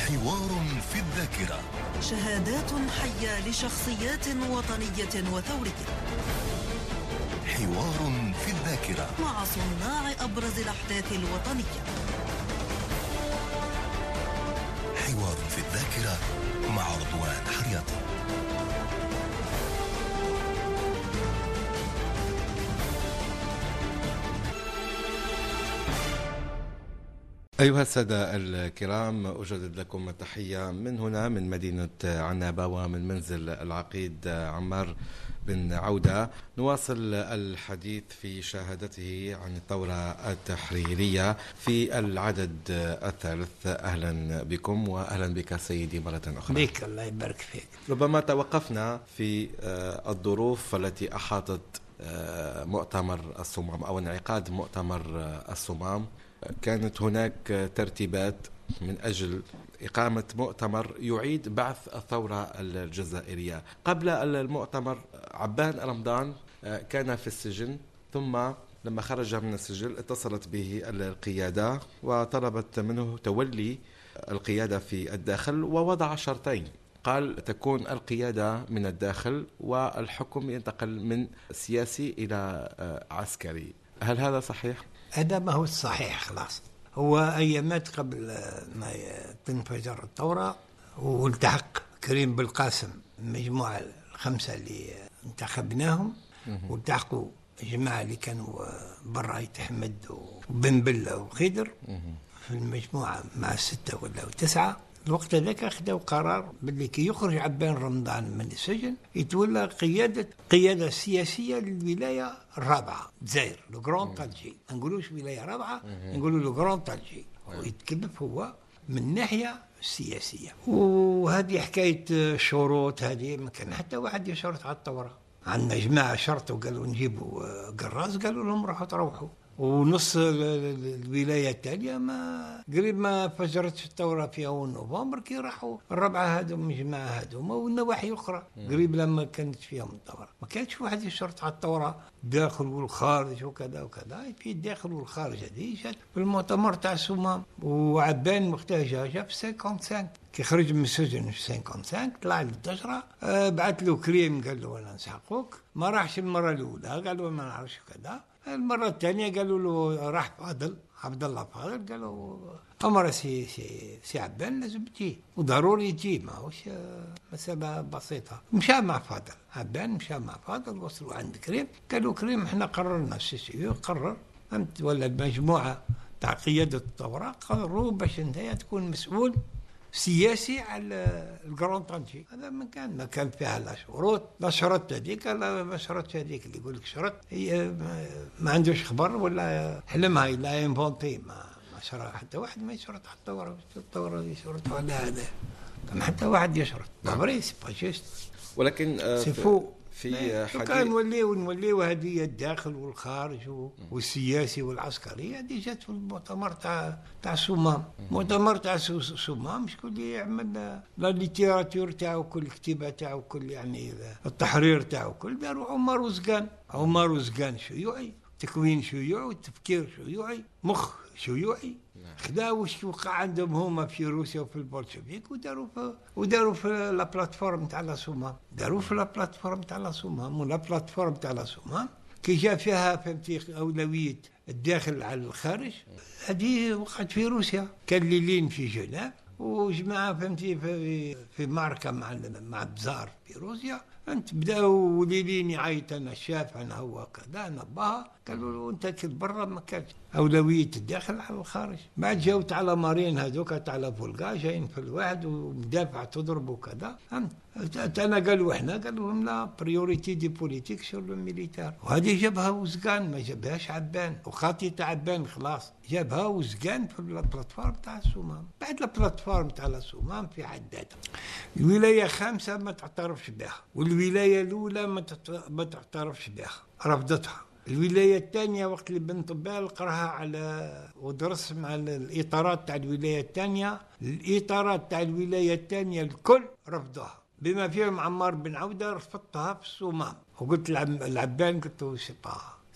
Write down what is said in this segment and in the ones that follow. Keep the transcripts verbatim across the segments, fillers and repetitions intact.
حوار في الذاكرة، شهادات حية لشخصيات وطنية وثورية. حوار في الذاكرة مع صناع أبرز الأحداث الوطنية. حوار في الذاكرة مع رضوان حرياتي. أيها السادة الكرام، أجدد لكم التحية من هنا من مدينة عنابة ومن منزل العقيد عمار بن عودة. نواصل الحديث في شهادته عن الثورة التحريرية في العدد الثالث. أهلا بكم وأهلا بك سيدي مرة أخرى. بك الله يبارك فيك. ربما توقفنا في الظروف التي أحاطت مؤتمر الصمام أو انعقاد مؤتمر الصمام. كانت هناك ترتيبات من أجل إقامة مؤتمر يعيد بعث الثورة الجزائرية. قبل المؤتمر عبان رمضان كان في السجن، ثم لما خرج من السجن اتصلت به القيادة وطلبت منه تولي القيادة في الداخل، ووضع شرطين. قال تكون القيادة من الداخل والحكم ينتقل من سياسي إلى عسكري. هل هذا صحيح؟ هذا ما هو الصحيح. خلاص، هو أيامات قبل ما تنفجر الثورة والتحق كريم بالقاسم المجموعة الخمسة اللي انتخبناهم، والتحقوا جماعة اللي كانوا برا يتحمد وبن بلة وخيدر في المجموعة مع ستة ولا تسعة. الوقت هذاك أخذوا قرار باللي كي يخرج عبان رمضان من السجن يتولى قيادة قيادة سياسية للولاية الرابعة الجزائر، لو غران طالجي. ما نقولوش ولاية رابعة، نقولوا لو غران طالجي، ويتكلف هو من الناحية السياسية. وهذه حكاية شروط، هذه ما كان حتى واحد يشرط على الثورة. عندنا جماعة شرطوا قالوا نجيبوا قراص، قالوا لهم راحوا تروحوا. ونص الولاية التالية ما قريب ما فجرتش الثورة في أول نوفمبر، كي راحوا الربعة هذو من جماعة هذو والنواحي أخرى قريب لما كانت فيهم الثورة. ما كانش واحد يشرط على الثورة داخل والخارج وكذا وكذا. في الداخل والخارج هذه جات في المؤتمر تاع الصمام، وعبان محتاجة جا في خمسة وخمسين كي خرج من السجن في خمسة وخمسين طلع للتجرة. أه بعث له كريم قال له أنا نسحقوك. ما راحش المرة الأولى، قال له ما نعرفش كذا. المرة الثانية قالوا له راح فاضل عبد الله فاضل، قالوا أمر سي سي سي عبان لازم تجي وضروري تجي، ما هوش مسألة بسيطة. مشى مع فاضل عبان، مشى مع فاضل، وصلوا عند كريم قالوا كريم احنا قررنا السي قرر فهمت ولا المجموعة تاع قيادة الثورة قرروا باش انت تكون مسؤول سياسي على الجران طنجي. هذا ما كان ما كان فيها لا شروط، لا شرط هذيك لا ما شرط هذيك. اللي يقول لك شرط هي ما عندوش خبر ولا حلمها لا انفونتي. ما ما شرط حتى واحد ما يشرط على الثوره. الثوره يشرط على هذا، كان حتى واحد يشرط. فري سي با جوست، ولكن سي فو. في حديث كان نوليو نوليو هذه الداخل والخارج والسياسي والعسكري. هذه جات في المؤتمر تاع تاع الصمام. المؤتمر تاع الصمام شكون اللي يعمل لا ليتيراتور تاعو كل الكتيبه تاعو كل يعني التحرير تاعو كل داروا عمر وزقان. عمر وزقان شيوعي، تكوين شيوعي وتفكير شيوعي، مخ شيوعي. خداو واش وقع عندهم هما في روسيا وفي البولشفيك وداروا في وداروا في لا بلاتفورم تاع لا صمام. داروا في لا بلاتفورم تاع لا صمام. ولا بلاتفورم تاع لا صمام كي جا فيها فهمتي أولوية الداخل على الخارج، هذه وقعت في روسيا. كان ليلين في جنيف وجماعة فهمتي في في معركة مع مع بزار في روسيا. انت بداوا ليلين يعيط انا الشاف انا هو كذا نباها. قالوا له انت كنت برا ما كانش اولويه الداخل على الخارج. بعد جاوت على مارين هذوك تاع فولغا جايين في الواحد ومدافع تضرب وكذا. فهمت انا قالوا احنا قالوا لهم لا بريوريتي دي بوليتيك سور لو ميليتير. وهذه جابها وزقان ما جابهاش عبان. وخاطي تاع عبان خلاص جابها وزقان في البلاتفورم تاع الصمام. بعد البلاتفورم تاع الصمام في عداد الولايه خامسه ما تعترفش بها، والولايه الاولى ما تعترفش بها رفضتها. الولايه الثانيه وقت اللي بن طبال قراها على ودرس مع الاطارات تاع الولايه الثانيه، الاطارات تاع الولايه الثانيه الكل رفضوها بما فيهم عمار بن عوده. رفضتها في الصمام وقلت العبان قلت له سي با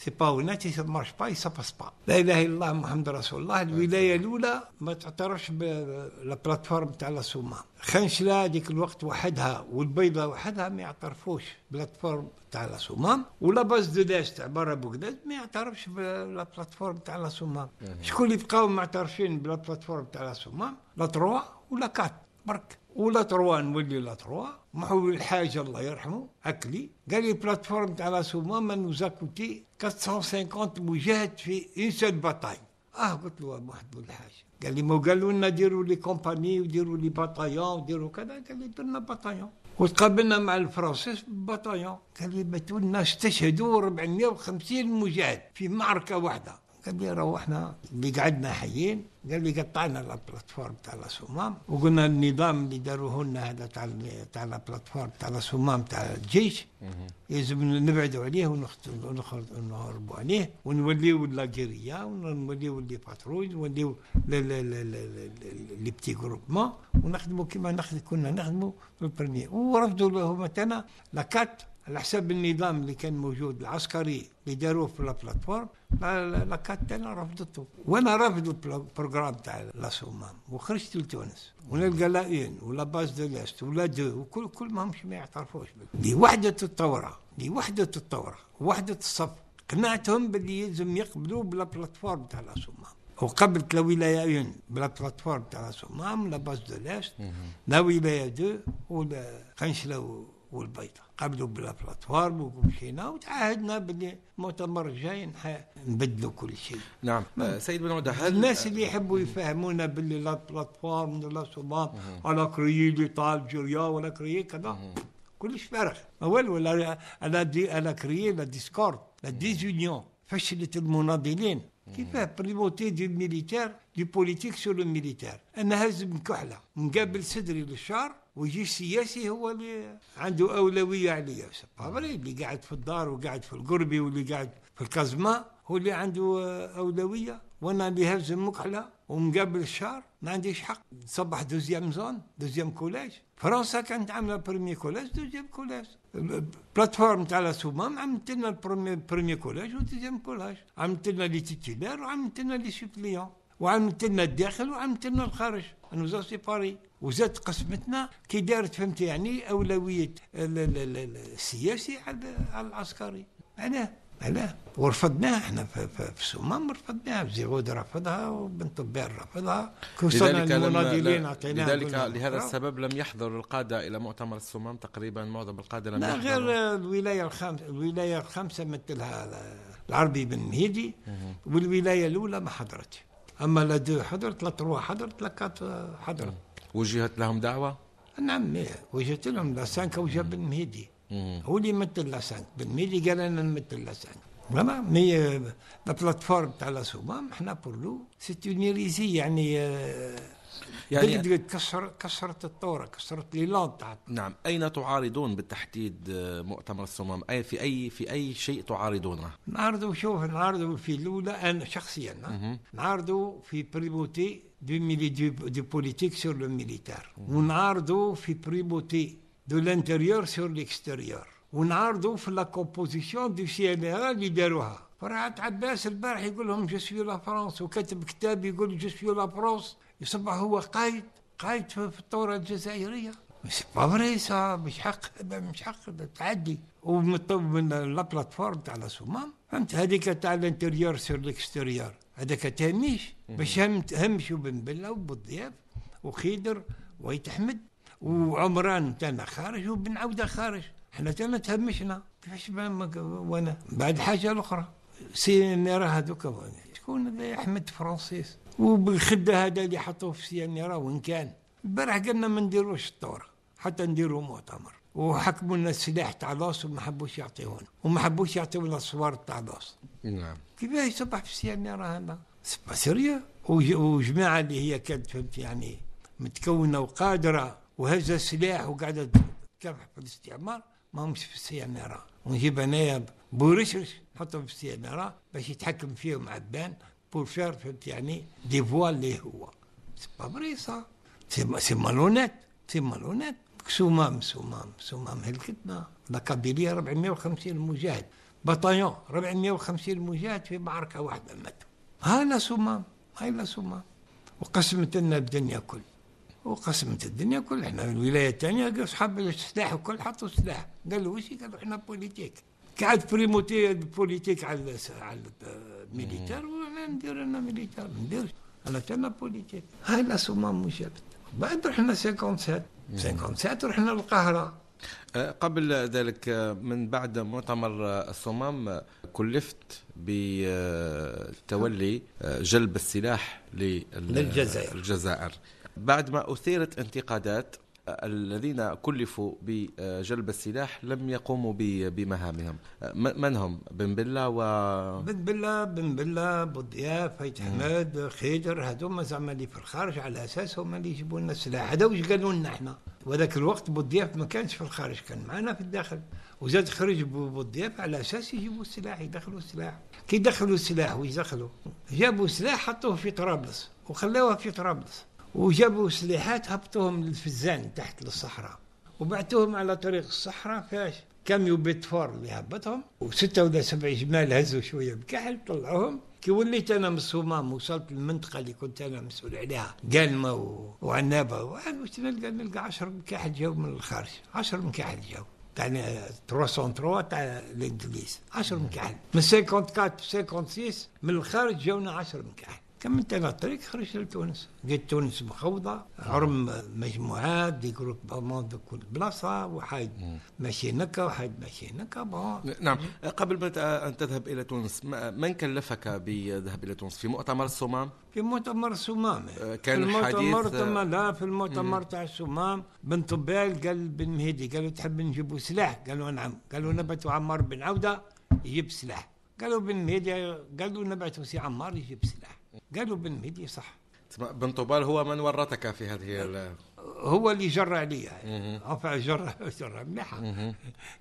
سي با اونات سا مارش با سا باس با. لا اله الا الله محمد رسول الله. الولايه الاولى ما تعترفش بالبلاتفورم تاع لاسومام. خنشله ديك الوقت وحدها والبيضه وحدها ما يعترفوش بلاتفورم تاع لاسومام، ولا باز دو لاس تاع برا بوغداد ما يعترفش بالبلاتفورم تاع لاسومام. شكون اللي بقاو معترفين بالبلاتفورم تاع لاسومام؟ لا تروا ولا كات برك. ولا تروا نولي لا تروا محول الحاجه الله يرحمه اكلي قال لي بلاتفورم تاع لاسومام نوزاكوتي أربعمائة وخمسين مجاهد في اون سول باتاي. اه قلت له محمود الحاج قال لي ما قالوا لنا ديروا لي كومباني وديروا لي باتايون وديروا كذا. قال لي درنا باتايون وتقابلنا مع الفرنسيس بالباتايون. قال لي باتوا لنا استشهدوا أربعمائة وخمسين مجاهد في معركه واحده. قال لي روحنا اللي قعدنا حيين. قال لي قطعنا البلاتفورم تاع لاسومام وقلنا النظام اللي داروه لنا هذا تاع تاع البلاتفورم تاع لاسومام تاع الجيش يلزم نبعدوا عليه ونهربوا عليه ونوليو لاغيريا ونوليو لي باتروج ونوليو لي بتي جروبمون ونخدموا كما نخدم كنا نخدموا في البرمي. ورفضوا له مثلا لاكات على حساب النظام اللي كان موجود العسكري اللي داروه في البلاتفورم. لاكات انا رفضته وانا رافض البروغرام تاع لاسومام وخرجت لتونس ونلقى لا اون ولا باز دو لاست ولا دو وكل كل ما همش ما يعترفوش دي وحده الثوره. دي وحده الثوره وحده الصف. قنعتهم باللي يلزم يقبلوا بلا بلاتفورم تاع لاسومام. وقبلت لا ولايه اون بلا بلاتفورم تاع لاسومام لا باز دو لاست لا ولايه دو ولا خنشله والبيضة قبلوا بلا بلاتفورم ومشينا وتعاهدنا باللي المؤتمر الجاي نبدلوا كل شيء. نعم سيد بن عودة هل الناس اللي يحبوا يفهمونا باللي لا بلاتفورم ولا صمام على كريي لي طال جوريا ولا كريي كذا كلش فارغ. اول ولا انا دي انا كريي لا ديسكورد لا ديزونيون فشلت المناضلين. كيفاه بريموتي دي الميليتير دي بوليتيك سور الميليتير. انا هزم كحله مقابل صدري للشعر ويجي السياسي هو اللي عنده أولوية عليا. سبحان اللي قاعد في الدار وقاعد في القربي واللي قاعد في الكازما هو اللي عنده أولوية، وانا اللي هزم مكحلة ومقابل الشهر ما عنديش حق. صبح دوزيام زون دوزيام كولاج. فرنسا كانت عامله بريمي كولاج دوزيام كولاج. البلاتفورم تاع لاسومام عملت لنا البريمي بريمي كولاج ودوزيام كولاج. عملت لنا لي تيتولار وعملت لنا لي سوبليون وعملت لنا الداخل وعملت لنا الخارج. نوزا سيباري وزاد قسمتنا كي دارت فهمت يعني أولوية السياسي على العسكري. علاه علاه ورفضناها احنا في, في, في سومام رفضناها. زيغود رفضها وبن طبير رفضها. لذلك المناضلين اعطيناها. لذلك لهذا السبب لم يحضر القادة إلى مؤتمر السومام تقريبا. معظم القادة لم يحضروا. غير الولاية الخامسة. الولاية الخامسة مثلها العربي بن مهيدي والولاية الأولى ما حضرتش. أما لا دو حضرت لا تروا حضرت لا كات حضرت. وجهت لهم دعوة؟ نعم وجهت لهم. لا سانك وجه بن مهيدي هو اللي يمثل لا سانك. بن مهيدي قال أنا نمثل لا سانك. فما مي لا بلاتفورم تاع لا سومام احنا بورلو سيت اون هيريزي يعني يعني كسر كسرت الثوره كسرت لي لون تاع. نعم. أين تعارضون بالتحديد مؤتمر السومام؟ أي في أي في أي شيء تعارضونه؟ نعارضوا شوف نعارضوا في الأولى أنا شخصيا نعارضوا في بريموتي دو ميلي دو بوليتيك سور لو ميليتير ونعارضوا في بريموتي دو لانتيريور سور ليكستيريور ونعارضوا في لا كومبوزيسيون دو سي ان ار اللي داروها. فرحت عباس البارح يقول لهم جو سوي لا فرانس وكتب كتاب يقول جو سوي لا فرانس. يصبح هو قايد قايد في الثوره الجزائريه. سي با فري سا مش حق مش حق تعدي. ومن لا بلاتفورم تاع لا سومام فهمت هذيك تاع الانتيريور سور ليكستيريور هذاك تهميش باش همشوا بن بله وبالضياف وخيدر ويتحمد وعمران تاعنا خارج وبن عوده خارج. احنا تانا تهمشنا كيفاش وانا بعد حاجه الاخرى سي نرى هذوك شكون احمد فرانسيس وبالخده هذا اللي حطوه في سي نرى وين كان. البارح قلنا ما نديروش الثوره حتى نديروا مؤتمر وحكموا لنا السلاح تاع لاص وما حبوش يعطيونا وما حبوش يعطيونا الصور تاع لاص. نعم. كيفاه يصبح في سي نرى هذا سبا سيريا. وجماعه اللي هي كانت فهمت يعني متكونه وقادره وهزه السلاح وقاعده تكافح في الاستعمار ما همش في السي ان ار. ونجيب انايا بورشرش نحطهم في السي ان ار باش يتحكم فيهم عبان بور فير فهمت يعني دي فوا اللي هو سي با فري سا سي مالونات سي مالونات. سومام سومام سومام هلكتنا لا كابيليا أربعمائة وخمسين مجاهد بطايون أربعمائة وخمسين مجاهد في معركة واحدة ماتوا. هاي لا صمام، هاي لا صمام. وقسمت لنا الدنيا كل، وقسمت الدنيا كل. احنا الولاية الثانية قالوا أصحاب السلاح وكل حطوا سلاح، قالوا وش؟ قالوا احنا بوليتيك. قاعد بريموتي بوليتيك على على الميليتار، وانا ندير انا ميليتار، ما نديرش انا تانا بوليتيك. هاي لا صمام مجابت. بعد رحنا خمسة وسبعين خمسة وسبعين رحنا للقاهرة. قبل ذلك من بعد مؤتمر الصمام كلفت بتولي جلب السلاح للجزائر. بعد ما أثيرت انتقادات، الذين كلفوا بجلب السلاح لم يقوموا بمهامهم. من هم؟ بن بلة و بن بلة بن بلة بوضياف هيت حماد خيدر، هذوما زعما اللي في الخارج على اساس هما اللي يجيبوا لنا السلاح. هذا واش قالوا لنا احنا. وذاك الوقت بوضياف ما كانش في الخارج، كان معنا في الداخل، وزاد خرج بوضياف على اساس يجيبوا السلاح، يدخلوا السلاح. كي دخلوا السلاح واش دخلوا؟ جابوا سلاح حطوه في طرابلس وخلاوها في طرابلس، وجابوا سلاحات هبطوهم للفزان تحت للصحراء، وبعتوهم على طريق الصحراء فاش كاميو بيتفور اللي هبطهم، وستة ولا سبع جمال هزوا شويه بكحل طلعوهم. كي وليت انا من الصمام وصلت للمنطقه اللي كنت انا مسؤول عليها، قالمه و... وعنابه، وانا واش نلقى نلقى عشرة مكاحل جاو من الخارج، عشرة مكاحل جاو تاع ثلاثمائة وثلاثة تاع الانجليز، عشرة مكاحل من أربعة وخمسين ستة من الخارج جاونا عشرة مكاحل. كملت انا الطريق خرجت لتونس، لقيت تونس مخوضه، عرم مجموعات دي جروب بامون في كل بلاصه، وحايد ماشي نكا وحايد ماشي نكا. نعم. قبل ان تذهب الى تونس، من كلفك بالذهاب الى تونس؟ في مؤتمر الصمام؟ في مؤتمر الصمام كان الحديث. لا في المؤتمر تاع الصمام بن طبال قال بن مهدي، قالوا تحب نجيبوا سلاح؟ قالوا نعم. قالوا نبعثوا عمار بن عوده يجيب سلاح. قالوا بن مهدي، قالوا نبعثوا سي عمار يجيب سلاح. قالوا بن مهدي صح. بن طبال هو من ورطك في هذه ال... هو اللي جرى عليا، عفا جرى جرى مليحه.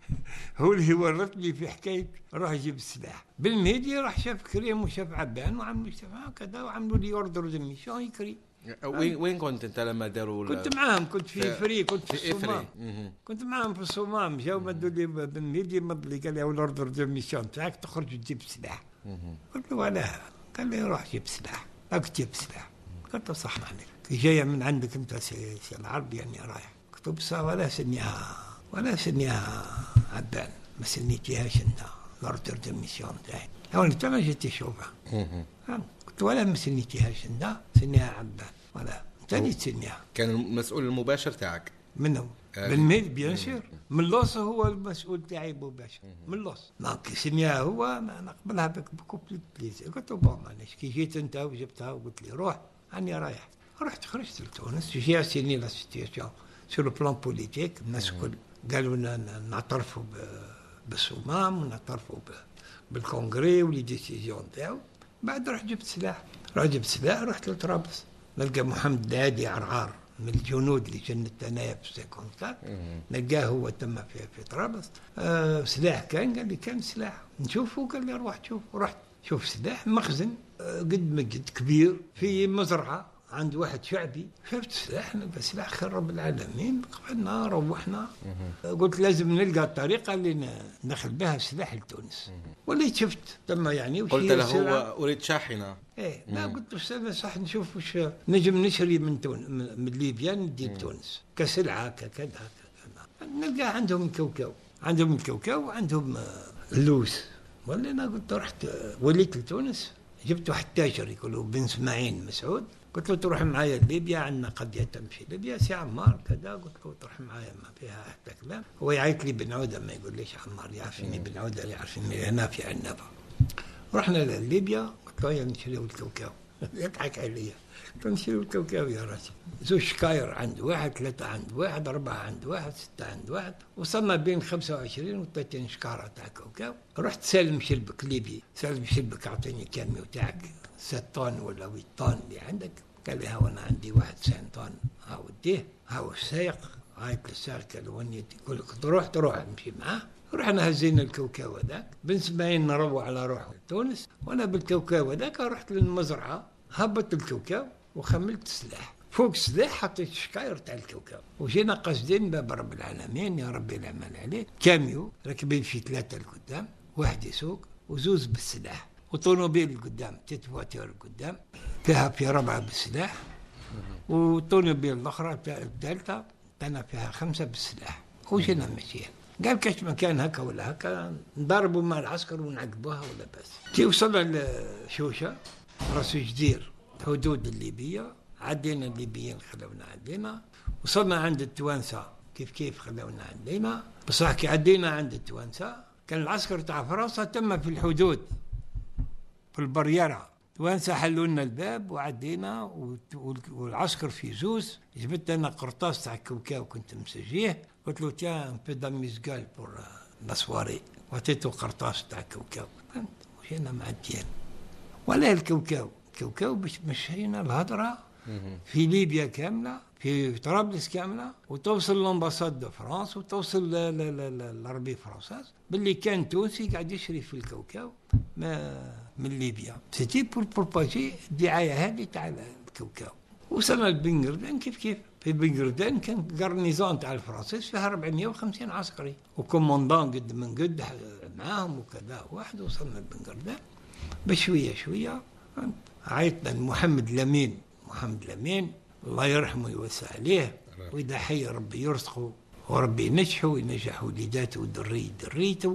هو اللي ورطني في حكايه روح جيب السلاح. بن مهدي راح شاف كريم وشاف عبان وعملوا شاف كذا، وعملوا لي اوردر دمي شو يكري. وين وين كنت انت لما داروا؟ كنت معاهم، كنت في, في فري، كنت في, في الصمام. كنت معاهم في الصمام. جاوا مدوا لي بن مهدي، مد لي قال لي الاوردر دمي تاعك تخرج وتجيب السلاح. قلت له علاه؟ قال لي روح جيب سلاح. راك تجيب سلاح؟ قلت له صح عليك، كي جايه من عندك انت سي, سي العربي يعني رايح. قلت له بصح ولا سنيها ولا سنيها عبان، ما سنيتيهاش انت الاوردر دو ميسيون تاعي. هو انت ما جيتي شوفها. قلت ولا ما سنيتيهاش انت، سنيها عبان ولا انت اللي تسنيها. كان المسؤول المباشر تاعك منو؟ بالميل بيان سور. من لوص هو المسؤول تاعي مباشر من لوص. ما كي سميها هو انا نقبلها بك بكوبلي بليز. قلت له بون معليش. كي جيت انت وجبتها وقلت لي روح راني رايح. رحت خرجت لتونس. جي اسيني لا سيتياسيون سور لو بلان بوليتيك. الناس الكل قالوا لنا نعترفوا بالصمام ونعترفوا بالكونغري ولي ديسيزيون تاعو. بعد رحت جبت سلاح. رحت جبت سلاح رحت لطرابلس، نلقى محمد الهادي عرعار من الجنود اللي جنت انايا في سيكونتات، نلقاه هو تم في في طرابلس. آه سلاح كان، قال لي كان سلاح نشوفه، قال لي روح شوف. رحت شوف سلاح مخزن آه قد ما قد كبير في مزرعه عند واحد شعبي. شفت سلاح، نلقى سلاح خير رب العالمين. قبلنا روحنا، قلت لازم نلقى الطريقه اللي ندخل بها السلاح لتونس. وليت شفت تم يعني وش قلت له هو اريد شاحنه. ايه لا قلت له صح نشوف وش نجم نشري من تون من ليبيا ندي لتونس كسلعه كذا كذا. نلقى عندهم الكاوكاو، عندهم الكاوكاو وعندهم اللوز. ولا انا قلت رحت وليت لتونس، جبت واحد تاجر يقولوا بن اسماعيل مسعود. قلت له تروح معايا ليبيا، عندنا قضيه تمشي ليبيا سي عمار كذا. قلت له تروح معايا ما فيها حتى كلام. هو يعيط لي بن عوده، ما يقول ليش عمار، يعرفني بن عوده يعرفني هنا في عنابه. رحنا لليبيا، قلت له نشريو الكاوكاو. يضحك عليا. قلت له نشريو الكاوكاو يا راسي. زوج شكاير عند واحد، ثلاثه عند واحد، اربعه عند واحد، سته عند واحد. وصلنا بين خمسة وعشرين و ثلاثين شكاره تاع كاوكاو. رحت سالم شلبك ليبي، سالم شلبك اعطيني كاميو تاعك ست طن ولا ثمانية طن اللي عندك. قال لي هاو انا عندي واحد تسعين طن، هاو وديه. هاو السايق عيط للسائق قال له وني يقول لك تروح تروح نمشي معاه. رحنا هزينا الكاوكاو هذاك. بن اسماعيل نروح على روحه لتونس، وانا بالكاوكاو هذاك رحت للمزرعه، هبط الكاوكاو وخملت السلاح. فوق السلاح حطيت الشكاير تاع الكاوكاو. وجينا قاصدين باب رب العالمين يا ربي العمل عليه. كاميو راكبين في ثلاثه القدام، واحد يسوق وزوز بالسلاح، وطونوبيل قدام، تيت فواتير قدام فيها في ربعة بالسلاح، والطونوبيل الأخرى الثالثة كان فيها خمسة بالسلاح. وجينا ماشيين، قال كاش مكان هكا ولا هكا نضربوا مع العسكر ونعقبوها ولا بس. كي وصلنا لشوشة راس جدير الحدود الليبية، عدينا الليبيين خلونا عدينا، وصلنا عند التوانسة كيف كيف خلونا عدينا. بصح كي عدينا عند التوانسة كان العسكر تاع فرنسا تم في الحدود في البريرة. توانسة حلوا لنا الباب وعدينا، والعسكر في زوز. جبت انا قرطاس تاع كاوكاو كنت مسجيه، قلت له تيان ان بو داميزغال بور لا سواري، وعطيته قرطاس تاع كاوكاو. وجينا معديين ولا الكاوكاو كاوكاو باش مشينا الهضره في ليبيا كامله، في طرابلس كامله، وتوصل لامباساد دو فرنسا، وتوصل لاربي فرنساز باللي كان تونسي قاعد يشري في الكاوكاو من ليبيا. سيتي بور بروباجي الدعايه هذه تاع الكاوكاو. وصلنا لبنغردان كيف كيف. في بنغردان كان غارنيزون تاع الفرنسيس فيها أربعمائة وخمسين عسكري، وكوموندان قد من قد معاهم وكذا واحد. وصلنا لبنغردان بشويه شويه عيطنا لمحمد لامين. محمد لامين الله يرحمه ويوسع عليه، واذا حي ربي يرزقه وربي ينجحه وينجح وليداته ودري دريته.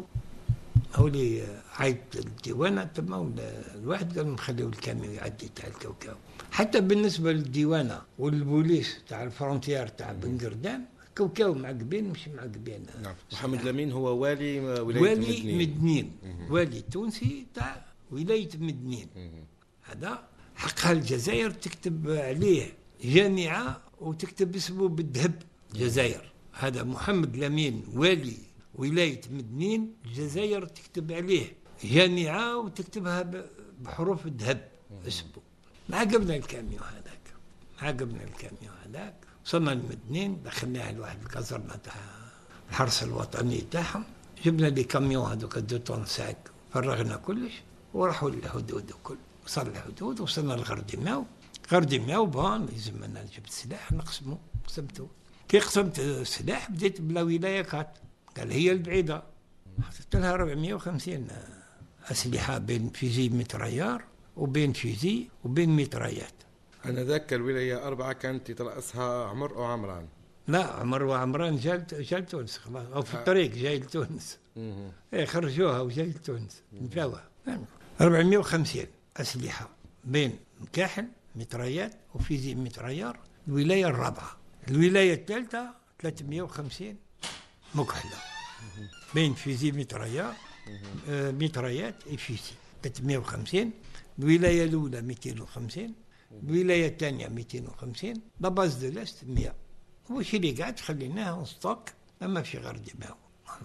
هولي عيط الديوانه تما، الواحد قال نخليو الكاميو يعدي تاع الكاوكاو. حتى بالنسبه للديوانه والبوليس تاع الفرونتيير تاع بنغردان كاوكاو معقبين مش معقبين. نعم. محمد لامين هو والي ولايه والي مدنين, مدنين. والي تونسي تاع ولايه مدنين. هذا حقها الجزائر تكتب عليه جامعه وتكتب اسمه بالذهب الجزائر. هذا محمد لامين والي ولايه مدنين، الجزائر تكتب عليه جامعه وتكتبها بحروف الذهب اسمه. ما عجبنا الكاميو هذاك، ما عجبنا الكاميو هذاك. وصلنا لمدنين، دخلناه لواحد الكازرنه تاع الحرس الوطني تاعهم، جبنا لي كاميون هذوك دو طون ساك، فرغنا كلش وراحوا للحدود وكل. وصل الحدود، وصلنا لغرديماو. غرديماو بون يلزمنا جبت السلاح نقسمه، قسمته. كي قسمت السلاح بديت بلا ولايه كات، قال هي البعيده، حطيت لها أربعمائة وخمسين اسلحه بين فيزي متريار وبين فيزي وبين متريات. أنا ذاك الولاية أربعة كانت يترأسها عمر أو عمران؟ لا، عمر وعمران جاء جاء لتونس خلاص، أو في الطريق جاي لتونس. إيه خرجوها وجاي لتونس نفاوها. أربعمائة وخمسين أسلحة بين مكاحل متريات وفيزي متريار. الولاية الرابعة. الولاية الثالثة ثلاثمائة وخمسين مكحلة بين فيزي متريار آه متريات وفيزي ثلاثمائة وخمسين. الولاية الأولى مئتين وخمسين، الولاية الثانية مئتين وخمسين، لاباز دو لاست مئة. وش اللي قاعد خليناها ستوك أما في غرديماو.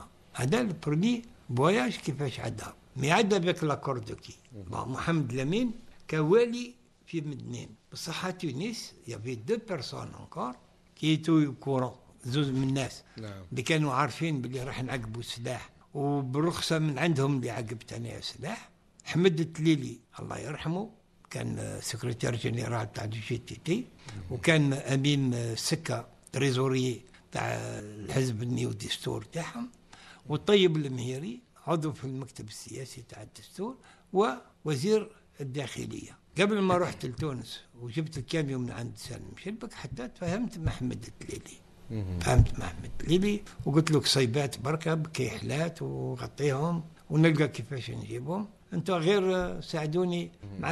هذا البرمي بواياج كيفاش عدا. مي عدا بك لاكوردوكي. محمد لامين كوالي في مدنين، بصح تونس يافي دو بيرسون انكور كي تو كورون، زوز من الناس نعم. اللي كانوا عارفين باللي راح نعقبوا السلاح، وبرخصة من عندهم اللي عقبت أنا السلاح. حمد التليلي الله يرحمه كان سكرتير جنرال تاع الجي تي تي، وكان امين السكه تريزوري تاع الحزب النيو دستور تاعهم، والطيب المهيري عضو في المكتب السياسي تاع الدستور ووزير الداخليه. قبل ما رحت لتونس وجبت الكاميون من عند سالم شلبك حتى فهمت محمد التليلي. فهمت محمد التليلي وقلت له صيبات بركه بكيحلات وغطيهم ونلقى كيفاش نجيبهم. انتوا غير ساعدوني مع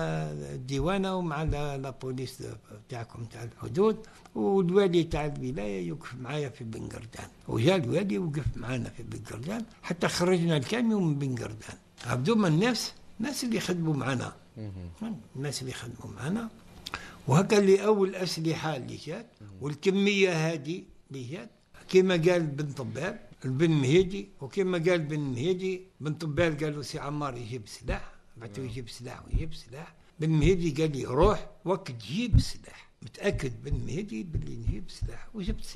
الديوانه ومع لا بوليس تاعكم تاع الحدود، والوالي تاع الولايه يوقف معايا في بنغردان. وجا الوالي وقف معانا في بنغردان حتى خرجنا الكاميون من بنغردان. عبدو من الناس الناس اللي خدموا معنا، الناس اللي خدموا معنا. وهكا اللي اول اسلحه اللي جات والكميه هذه اللي جات كما قال بن طبال البن مهيدي، وكما قال بن مهيدي بن طبال قالوا سي عمار يجيب سلاح، بعثوا يجيب سلاح ويجيب سلاح. بن مهيدي قال لي روح وقت تجيب سلاح، متاكد بن مهيدي باللي نجيب سلاح، وجبت سلاح.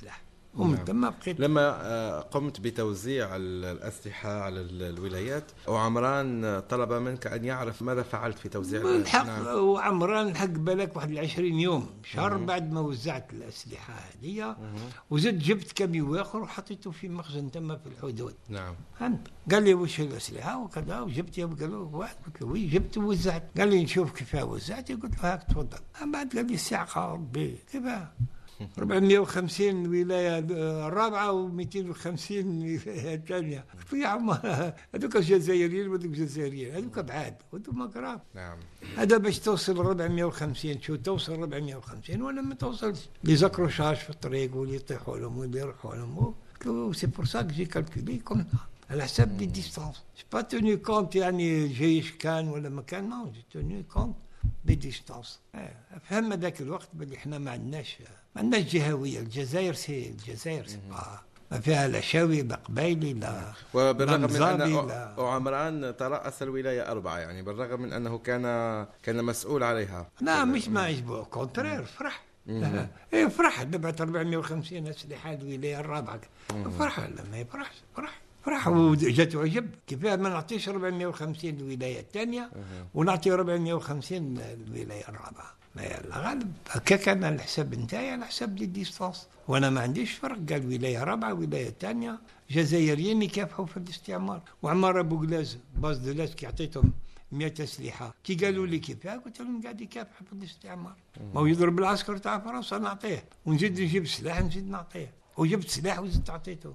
ومن ثم بقيت. لما قمت بتوزيع الأسلحة على الولايات، وعمران طلب منك أن يعرف ماذا فعلت في توزيع الحق. نعم. وعمران حق بالك واحد العشرين يوم شهر بعد ما وزعت الأسلحة هذه، وزدت جبت كاميو آخر وحطيته في مخزن تم في الحدود. نعم. فهمت؟ قال لي وش الأسلحة وكذا، وجبت يا قال له واحد، قلت له وي، جبت ووزعت. قال لي نشوف كيف وزعت، قلت له هاك تفضل. بعد قال لي الساعة ربي كيف أربعمائة وخمسين ولاية الرابعة ومئتين وخمسين ولاية الثانية. قلت له يا عم هذوك الجزائريين وهذوك الجزائريين هذوك بعاد وهذوك قراب. نعم. هذا باش توصل أربعمائة وخمسين، شو توصل أربعمائة وخمسين ولا ما توصلش، اللي زكروشاج في الطريق واللي يطيحوا لهم واللي يروحوا لهم. قلت له سي بور سا كو جي كالكولي كوم على حساب دي ديستانس، جي با توني كونت يعني جيش كان ولا ما كان، نو جي توني كونت دي ديستانس. فهم ذاك الوقت بلي احنا ما عندناش ما عندناش جهويه. الجزائر سي الجزائر سي ما فيها لا شاوي لا قبايلي لا. وبالرغم من ان عمران ترأس الولايه أربعة، يعني بالرغم من انه كان كان مسؤول عليها. لا مش ما عجبه، كونترير فرح. ايه فرح دبعت أربعمائة وخمسين اسلحه الولايه الرابعه، فرح لا ما يفرحش، فرح فرح وجات عجب. كيفاه ما نعطيش أربعمائة وخمسين الولايه الثانيه ونعطي أربعمائة وخمسين الولايه الرابعه؟ لا غالب هكا كان على الحساب نتاعي، على حساب دي ديستانس، وانا ما عنديش فرق. قال ولايه رابعه ولايه ثانيه جزائريين يكافحوا في الاستعمار. وعمار ابو قلاز باز دلاس كي عطيتهم مئة اسلحه، كي قالوا لي كيفاه قلت لهم قاعد يكافح في الاستعمار. ما هو يضرب العسكر تاع فرنسا نعطيه، ونزيد نجيب سلاح نزيد نعطيه، وجبت سلاح وزدت عطيته.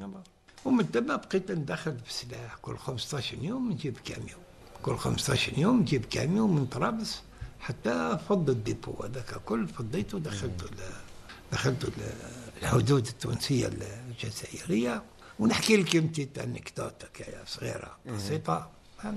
ومن ثم بقيت ندخل في السلاح كل خمسطاش يوم نجيب كاميون، كل خمسطاش يوم نجيب كاميون من طرابلس حتى فض الديبو هذاك كل فضيته ودخلته دخلته الحدود التونسيه الجزائريه. ونحكي لك يمتي انكدوت هكايا صغيره بسيطه.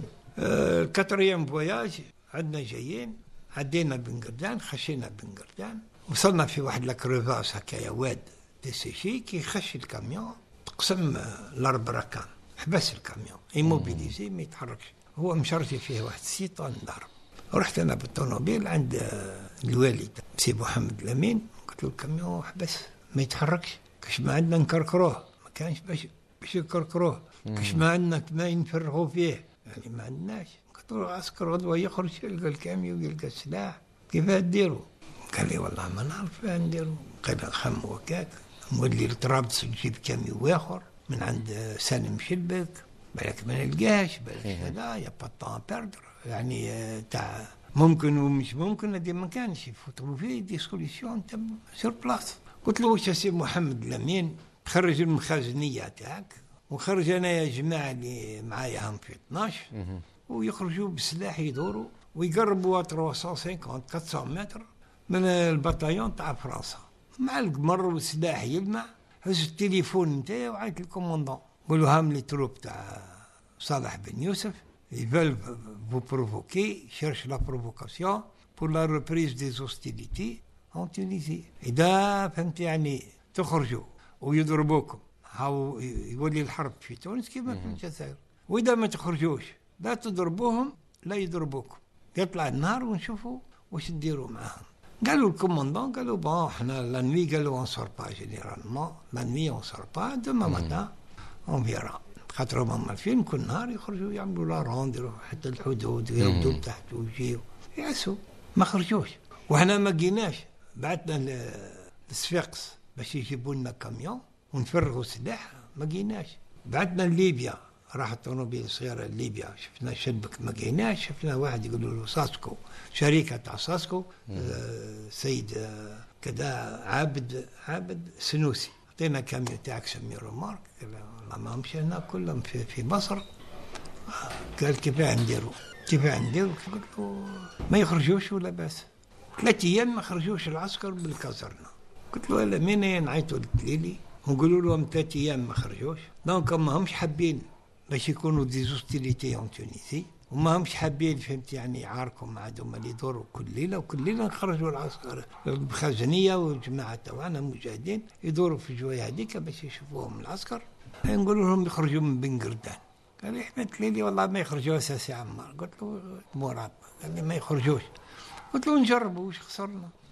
الكاتريام فواياج عندنا جايين، عدينا بن قردان، خشينا بن قردان، وصلنا في واحد لاكروفاس هكايا واد دي سي جي. كي خش الكاميون تقسم الارب ركان، حبس الكاميون ايموبيليزي ما يتحركش، هو مشرجي فيه واحد ستة طن ضرب. رحت انا بالطوموبيل عند الوالد سي محمد الامين، قلت له الكاميون حبس ما يتحركش، كاش ما عندنا نكركروه، ما كانش باش باش يكركروه، كاش ما عندنا ما ينفرغوا فيه، يعني ما عندناش. قلت له عسكر غدوه يخرج يلقى الكاميون يلقى السلاح، كيف ديروا؟ قال لي والله ما نعرف كيف نديروا. قال نخم وكاك نولي لطرابلس نجيب كاميون اخر من عند سالم شلبك، بالك ما نلقاش، بالك هذا يا با طون بيردر، يعني تاع ممكن ومش ممكن. هذه ما كانش يفوتوا فيه دي سوليسيون تم سور بلاص. قلت له واش سي محمد الامين تخرج المخازنيه تاعك وخرج انا يا جماعه اللي معايا هم في اثناش ويخرجوا بالسلاح يدوروا ويقربوا ثلاثمائة وخمسين أربعمائة متر من البطايون تاع فرنسا مع القمر والسلاح يلمع. هز التليفون نتاعي وعيط للكوموندون، قول له هام لي تروب تاع صالح بن يوسف، ils veulent vous provoquer, cherchent la provocation pour la reprise des hostilités en Tunisie. إذا فهمت يعني تخرجوا ويضربوكم هاو يولي الحرب في تونس كما في الجزائر، وإذا ما تخرجوش لا تضربوهم لا يضربوكم، يطلع النهار ونشوفوا واش نديروا معاهم. قالوا الكوموندون قالوا بون احنا لا نوي قالوا اون سور با جينيرالمون لا نوي اون سور با دوما ماتان اون فيرا، خاطر هما عارفين كل نهار يخرجوا يعملوا لا روند يروحوا حتى الحدود يردوا لتحت ويجيو يعسوا. ما خرجوش وحنا ما لقيناش، بعثنا للصفاقس باش يجيبوا لنا كاميون ونفرغوا سلاح ما لقيناش. بعثنا لليبيا، راحت طوموبيل صغيره لليبيا، شفنا شلبك ما لقيناش، شفنا واحد يقولوا له ساسكو، شركه تاع ساسكو آه سيد آه كذا عابد عابد سنوسي، عطينا كاميون تاعك سميرو مارك، قال والله ما همش هنا كلهم في, في مصر. آه قال كيفاه نديروا كيفاه نديروا؟ قلت له ما يخرجوش ولا باس، ثلاث ايام ما خرجوش العسكر بالكازرنه. قلت له لا مين نعيطوا للتليلي ونقولوا لهم ثلاث ايام ما خرجوش، دونك ما همش حابين باش يكونوا دي زوستيليتي اون تونيزي، وما همش حابين فهمت يعني يعاركوا مع دوما اللي يدوروا كل ليله وكل ليله نخرجوا العسكر الخزنيه والجماعه تاعنا مجاهدين يدوروا في الجويه هذيك باش يشوفوهم العسكر، نقولوا لهم يخرجوا من بن قردان. قال لي احنا تليلي والله ما يخرجوا سي عمار. قلت له مراد، قال لي ما يخرجوش. قلت له نجربوا واش خسرنا،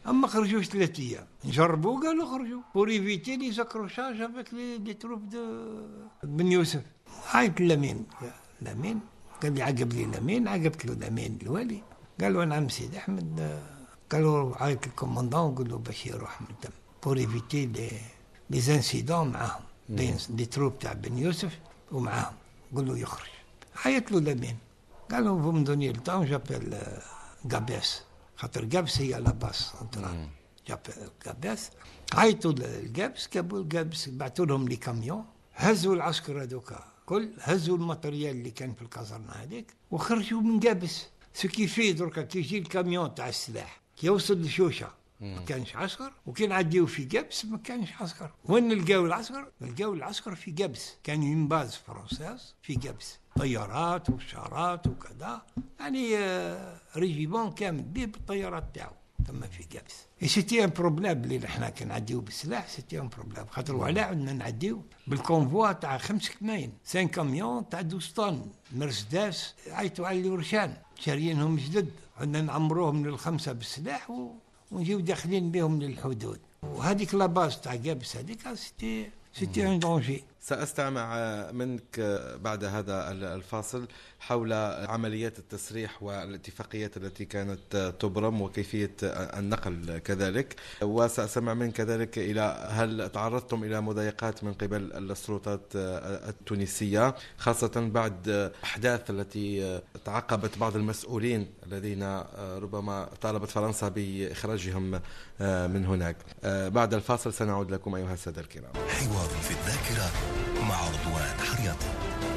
اما خرجوش ثلاث ايام نجربوا قالوا خرجوا بور ايفيتي لي زاكروشاج افيك لي تروب دو بن يوسف. عيط لامين لامين قال لي عقب لي لامين، عقبت له لامين الوالي قال له نعم سيدي احمد، قالوا عيط الكوموندون وقول له باش يروح من تم بور ايفيتي لي لي زانسيدون معاهم بين لي تروب تاع بن يوسف ومعاهم، قول له يخرج. عيط له لامين قال له فو مدوني التاون جابيل قابيس، خاطر قابس هي لا باس سنترال، جابيل قابيس. عيطوا للقابس، جابوا القابس بعثوا لهم لي كاميون، هزوا العسكر هذوكا كل، هزوا الماتريال اللي كان في الكازرنه هذيك وخرجوا من قابس. سكي في دركا كي يجي الكاميون تاع السلاح كي يوصل لشوشه ما كانش عسكر، وكي نعديو في قابس ما كانش عسكر. وين نلقاو العسكر؟ نلقاو العسكر في قابس، كان يون باز فرونسيس في قابس، طيارات وشارات وكذا، يعني آه ريجيمون كامل بيه بالطيارات تاعو ثم في قابس. اي سيتي ان بروبليم اللي نحنا كنعديو بالسلاح، سيتي ان بروبليم خاطر وعلاه عندنا نعديو بالكونفوا تاع خمس كماين، سان كاميون تاع دوز طن مرسيدس، عيطوا على الورشان شاريينهم جدد، عندنا نعمروهم للخمسه بالسلاح و... ونجيو داخلين بهم للحدود. وهذيك لاباز تاع قابس هذيك سيتي سيتي ان دونجي. سأستمع منك بعد هذا الفاصل حول عمليات التسريح والاتفاقيات التي كانت تبرم وكيفية النقل كذلك، وسأسمع منك كذلك إلى هل تعرضتم إلى مضايقات من قبل السلطات التونسية، خاصة بعد أحداث التي تعقبت بعض المسؤولين الذين ربما طالبت فرنسا بإخراجهم من هناك. بعد الفاصل سنعود لكم أيها السادة الكرام. حوار في الذاكرة مع رضوان حرياتي.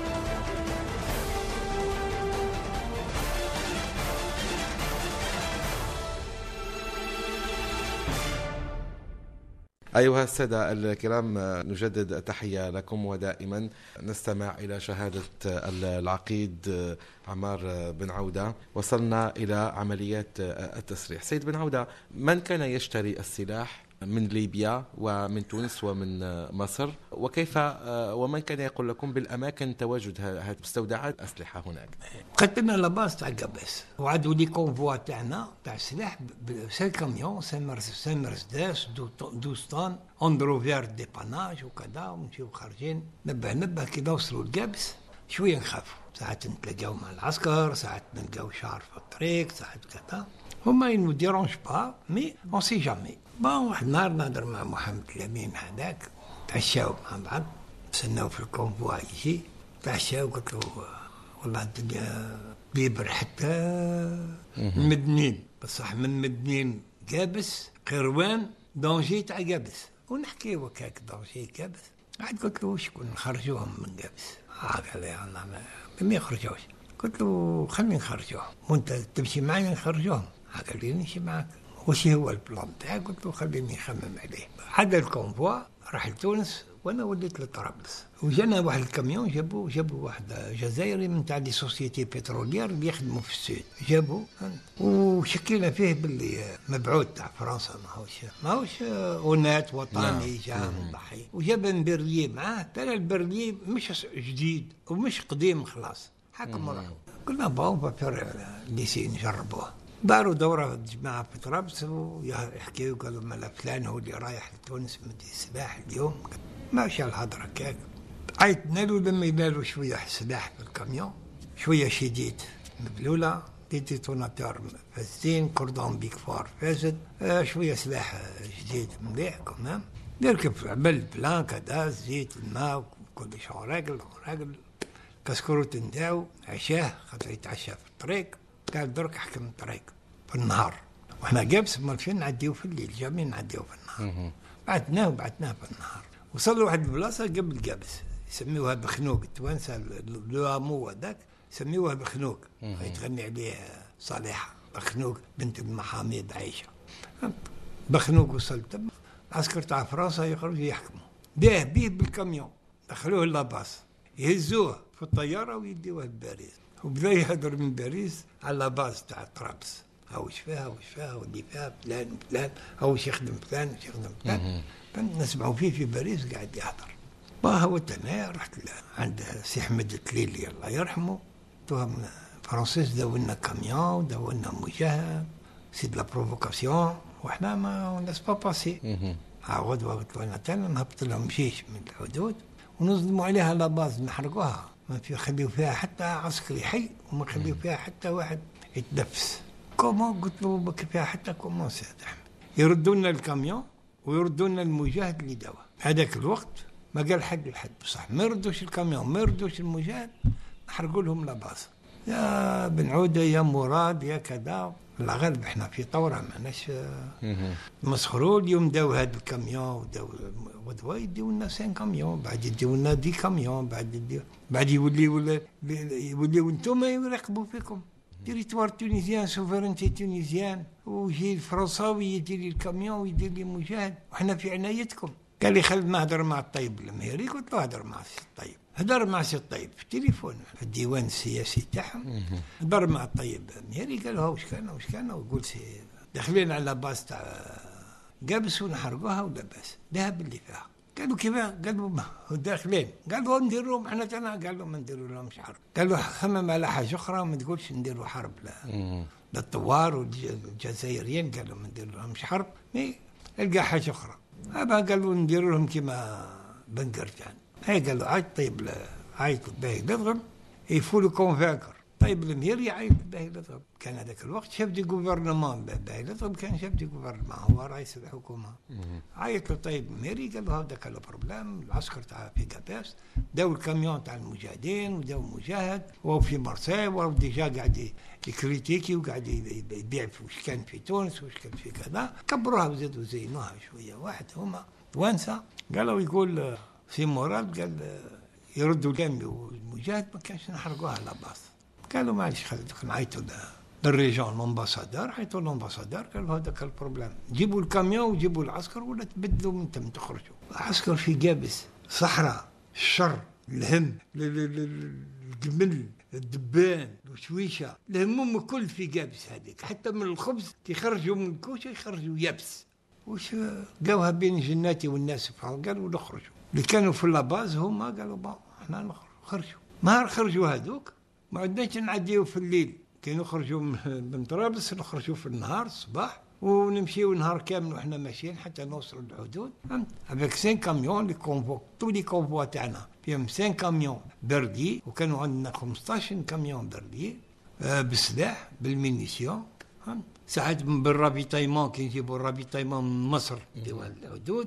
أيها السادة الكرام، نجدد التحية لكم، ودائما نستمع إلى شهادة العقيد عمار بن عودة. وصلنا إلى عمليات التسريح. سيد بن عودة، من كان يشتري السلاح من ليبيا ومن تونس ومن مصر، وكيف ومن كان يقول لكم بالأماكن تواجد هذه مستودعات أسلحة هناك؟ قتلنا لاباس تاع قابس، وعادوا لي كونفوا تاعنا تاع السلاح بسال كاميون سان مرسيدس دوز طن اندروفير ديباناج وكذا، ونمشيو خارجين نبه نبه كي نوصلوا لقابس شويه نخافوا، ساعات نتلاقاو مع العسكر، ساعات نلقاو شعر في الطريق، ساعات كذا. هما ينو ديرونج با مي اون سي جامي. بون واحد النهار نهضر مع محمد الامين هذاك، تعشاو مع بعض، نستناو في الكونفوا يجي، تعشاو قلت له والله الدنيا بيبر حتى المدنين، بصح من مدنين قابس قروان دونجي تاع قابس، ونحكيو هكاك دونجي قابس. عاد قلت له شكون نخرجوهم من قابس؟ اه قال لي انا ما يخرجوش. قلت له خليني نخرجوهم، وانت تمشي معي نخرجوهم. قال لي نمشي معك، وش هو البلان تاعك؟ قلت له خليني نخمم عليه. عاد الكونفوا راح لتونس وانا وليت لطرابلس، وجانا واحد الكاميون جابوا جابوا واحد جزائري من تاع لي سوسيتي بتروليير اللي يخدموا في السود، جابوا وشكينا فيه باللي مبعوث تاع فرنسا، ماهوش ماهوش اونات وطني جا مضحي. وجاب مبرلي معاه، ترى البرلي مش جديد ومش قديم خلاص، حكم روحه. قلنا بون بافير ليسي نجربوه. داروا دورة جماعة في طرابلس ويحكيوا، قالوا مالا فلان هو اللي رايح لتونس مدي سلاح اليوم، ماشي الهضرة كاك. عيطنا له لما ينالوا شوية سلاح في الكاميون، شوية شديد مبلولة، دي ديتوناتور فاسدين، كوردون بيك فور فاسد، آه شوية سلاح جديد مليح كمان. نركب عمل بلان كذا، زيت الماء كل شيء راجل راجل. كسكروت نتاعو عشاه خاطر يتعشى في الطريق، قال درك حكم الطريق في النهار، واحنا قابس مالفين نعديو في الليل، جامين نعديو في النهار. بعثناه وبعثناه في النهار. وصلوا واحد البلاصه قبل قابس يسميوها بخنوق، التوانسه لو هامو هذاك يسميوها بخنوق، يتغني عليه صالحه بخنوق بنت المحاميد عايشه. بخنوق وصلت، العسكر تاع فرنسا يخرجوا يحكموا بيه بيه بالكاميون، دخلوه لاباس، يهزوه في الطياره ويديوه لباريس. وبدا يهدر من باريس على باز تاع طرابلس، هاوش فيها هاوش فيها واللي فيها فلان فلان، هاوش يخدم فلان وش يخدم فلان. نسمعوا فيه في باريس قاعد يهدر. با هو انا رحت عند سي احمد التليلي الله يرحمه، توهم فرنسيس داولنا كاميون، داولنا مجاهد، سي دو لا بروفوكاسيون، وإحنا ما ناس با باسي. غدوة قلت له أنا تانا نهبط لهم شيش من الحدود ونظلموا عليها لاباز نحرقوها، ما في خليوا فيها حتى عسكري حي وما خليوا فيها حتى واحد يتنفس. كومون قلت له بك فيها حتى كومون سيد أحمد، يردوا لنا الكاميون ويردوا لنا المجاهد اللي دوا. هذاك الوقت ما قال حد لحد بصح ما يردوش الكاميون ما يردوش المجاهد نحرقوا لهم لاباز. يا بن عودة يا مراد يا كذا، الغالب احنا في طورة معناش مسخروا. اليوم داو هاد الكاميون وداو غدوة يديو لنا سين كاميون، بعد يديو لنا دي كاميون، بعد يديو بعد يوليو يوليو انتوما يراقبوا فيكم. تيريتوار تونيزيان سوفرنتي تونيزيان، ويجي الفرنساوي يدير لي الكاميون ويدير لي مجاهد وحنا في عنايتكم. قال لي خل ما هضر مع الطيب المهيري، قلت له هضر مع السي الطيب. هضر مع السي الطيب في التليفون في الديوان السياسي تاعهم، هضر مع الطيب المهيري قال له واش كان واش كان وقول سي داخلين على باس تاع قابس ونحرقوها ولا باس ذهب اللي فيها. قالوا كيفاه؟ قالوا داخلين، قالوا نديروا لهم احنا تانا، قالوا ما نديروا لهمش حرب. قالوا خمم على حاجه اخرى ما تقولش نديروا حرب لا للثوار والجزائريين، قالوا ما نديروا لهمش حرب مي القى حاجه اخرى. هذا قالوا نديروا لهم كيما بنقرجان. هاي قالوا عايط طيب عايط باهي لضغم يفولوا كونفاكر. طيب المهير يعيط باهي لضغم، كان هذاك الوقت شاف دي غوفرنمون باهي لضغم، كان شاف دي غوفرنمون هو رئيس الحكومه. عيط له طيب المهيري قال له هذاك البروبليم العسكر تاع في كاباس داو الكاميون تاع المجاهدين وداو مجاهد وهو في مرسي وهو ديجا قاعد يكريتيكي وقاعد يبيع في واش كان في تونس واش كان في كذا. كبروها وزادوا زينوها شويه. واحد هما توانسه قالوا يقول في مراد قال يردوا الكامي والمجاهد ما كانش نحرقوها لاباس. قالوا معليش خليك نعيطوا للريجون الامباسادور. عيطوا للامباسادور قالوا هذاك البروبليم جيبوا الكاميون وجيبوا العسكر ولا تبدلوا من تم تخرجوا. العسكر في قابس صحراء الشر الهم الجمل الدبان الوشويشه الهموم الكل في قابس هذيك. حتى من الخبز كي يخرجوا من الكوشه يخرجوا يبس. واش قاوها بين جناتي والناس قالوا نخرجوا. اللي كانوا في لاباز هما قالوا با احنا نخرجوا. ما خرجوا هذوك ما عندناش نعديو في الليل، كي نخرجوا من طرابلس نخرجوا في النهار الصباح ونمشيو نهار كامل وحنا ماشيين حتى نوصلوا للحدود. فهمت؟ افيك سين كاميون لي كونفو تو لي كونفوا تاعنا فيهم سين كاميون بردي، وكانوا عندنا خمسطاش كاميون بردي آه بالسلاح بالمينيسيون. فهمت؟ ساعات بالرابيتايمون كي نجيبوا الرابيتايمون من مصر ديوان الحدود.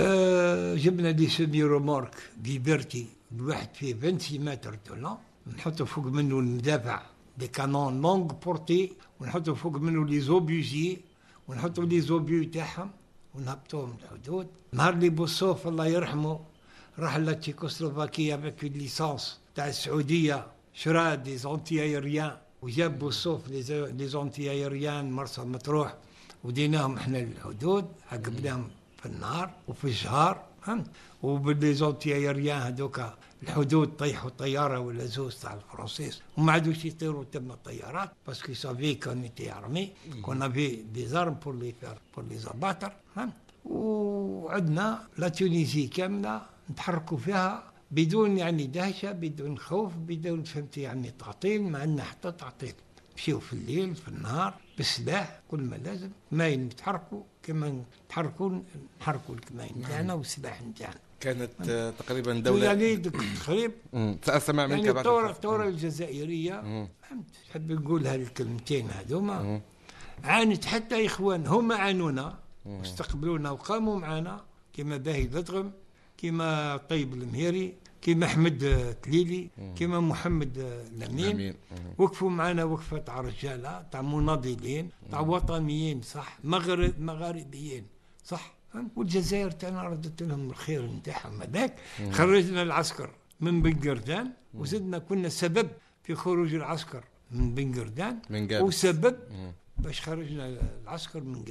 آه جبنا دي سيمي رومورك ليبرتي الواحد فيه عشرين متر دولار، نحطوا فوق منه المدافع دي كانون لونغ بورتي، ونحطوا فوق منه لي زوبيوزي، ونحطوا لي زوبيو تاعهم ونهبطوهم الحدود. نهار اللي بوصوف الله يرحمه راح لتشيكوسلوفاكيا بك ليسانس تاع السعوديه، شرا دي زونتي ايريان وجاب بوصوف لي زونتي ايريان مرسى مطروح وديناهم احنا للحدود. عقبناهم في النهار وفي الشهر. فهمت؟ وباللي زونتي ايريان هذوكا الحدود طيحوا طياره ولا زوز تاع الفرنسيس وما عادوش يطيروا تم الطيارات باسكو سافي كون ايتي ارمي كون افي دي زارم بور لي فير بور لي زاباتر. فهمت؟ وعندنا لا تونيزي كامله نتحركوا فيها بدون يعني دهشه بدون خوف بدون فهمتي يعني تعطيل. ما عندنا حتى تعطيل، نمشيو في الليل في النهار بالسلاح كل ما لازم. ما نتحركوا كما نتحركوا نحركوا الكماين تاعنا والسلاح نتاعنا. كانت تقريبا دولة يعني تقريبا سأسمع منك يعني الثورة الثورة الجزائرية. فهمت؟ نحب نقول هالكلمتين هذوما. عانت حتى إخوان هم عانونا واستقبلونا وقاموا معنا كما باهي لدغم كما طيب المهيري كما أحمد تليلي كما محمد لمين. وقفوا معنا وقفة تاع رجالة تاع مناضلين تاع وطنيين صح، مغرب مغاربيين صح. والجزائر تاعنا ردت لهم الخير نتاعهم هذاك. خرجنا العسكر من بنقردان وزدنا كنا سبب في خروج العسكر من بنقردان وسبب باش خرجنا العسكر من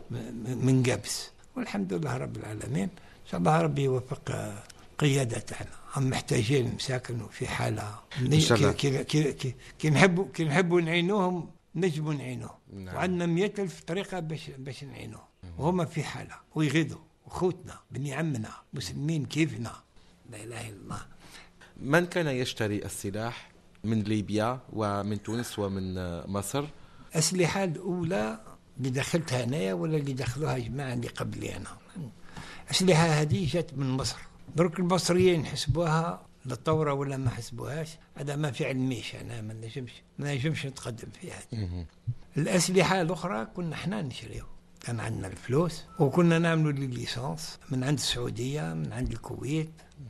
من قابس. والحمد لله رب العالمين. ان شاء الله ربي يوفق قيادة تاعنا. هم محتاجين مساكن في حالة كي كي كي كي, كي نحبوا كي نحبوا نعينوهم نجموا نعينوهم. نعم. وعندنا مئة ألف طريقة باش باش نعينوهم وهم في حالة ويغيظوا وخوتنا بني عمنا مسلمين كيفنا. لا إله إلا الله. من كان يشتري السلاح من ليبيا ومن تونس ومن مصر؟ الأسلحة الأولى اللي دخلتها أنا ولا اللي دخلوها جماعة اللي قبلي أنا. أسلحة هذه جت من مصر، درك المصريين حسبوها للثورة ولا ما حسبوهاش، هذا ما في علميش، أنا ما نجمش ما نجمش نتقدم فيها. الأسلحة الأخرى كنا احنا نشريها، كان عندنا الفلوس وكنا نعملوا لي ليسانس من عند السعودية من عند الكويت،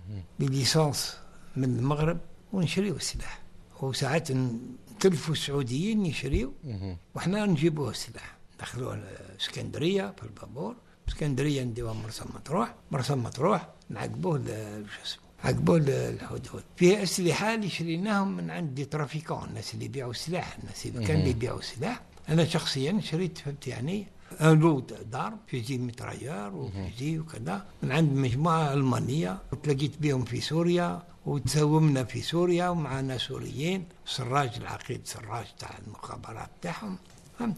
بليسانس من المغرب ونشريوا السلاح، وساعات نتلفوا السعوديين يشريوا وحنا نجيبوه السلاح، دخلوه اسكندرية في البابور، اسكندرية نديوها مرسى مطروح، مرسى مطروح نعقبوه شو اسمه عقبوه الحدود. فيه أسلحة اللي شريناهم من عند دي ترافيكون، الناس اللي يبيعوا سلاح، الناس اللي كانوا يبيعوا سلاح. أنا شخصيا شريت فهمت يعني لود ضرب فيزي متراير وفيزي وكذا من عند مجموعة ألمانية، وتلاقيت بهم في سوريا وتساومنا في سوريا ومعنا سوريين، سراج العقيد سراج تاع المخابرات تاعهم فهمت.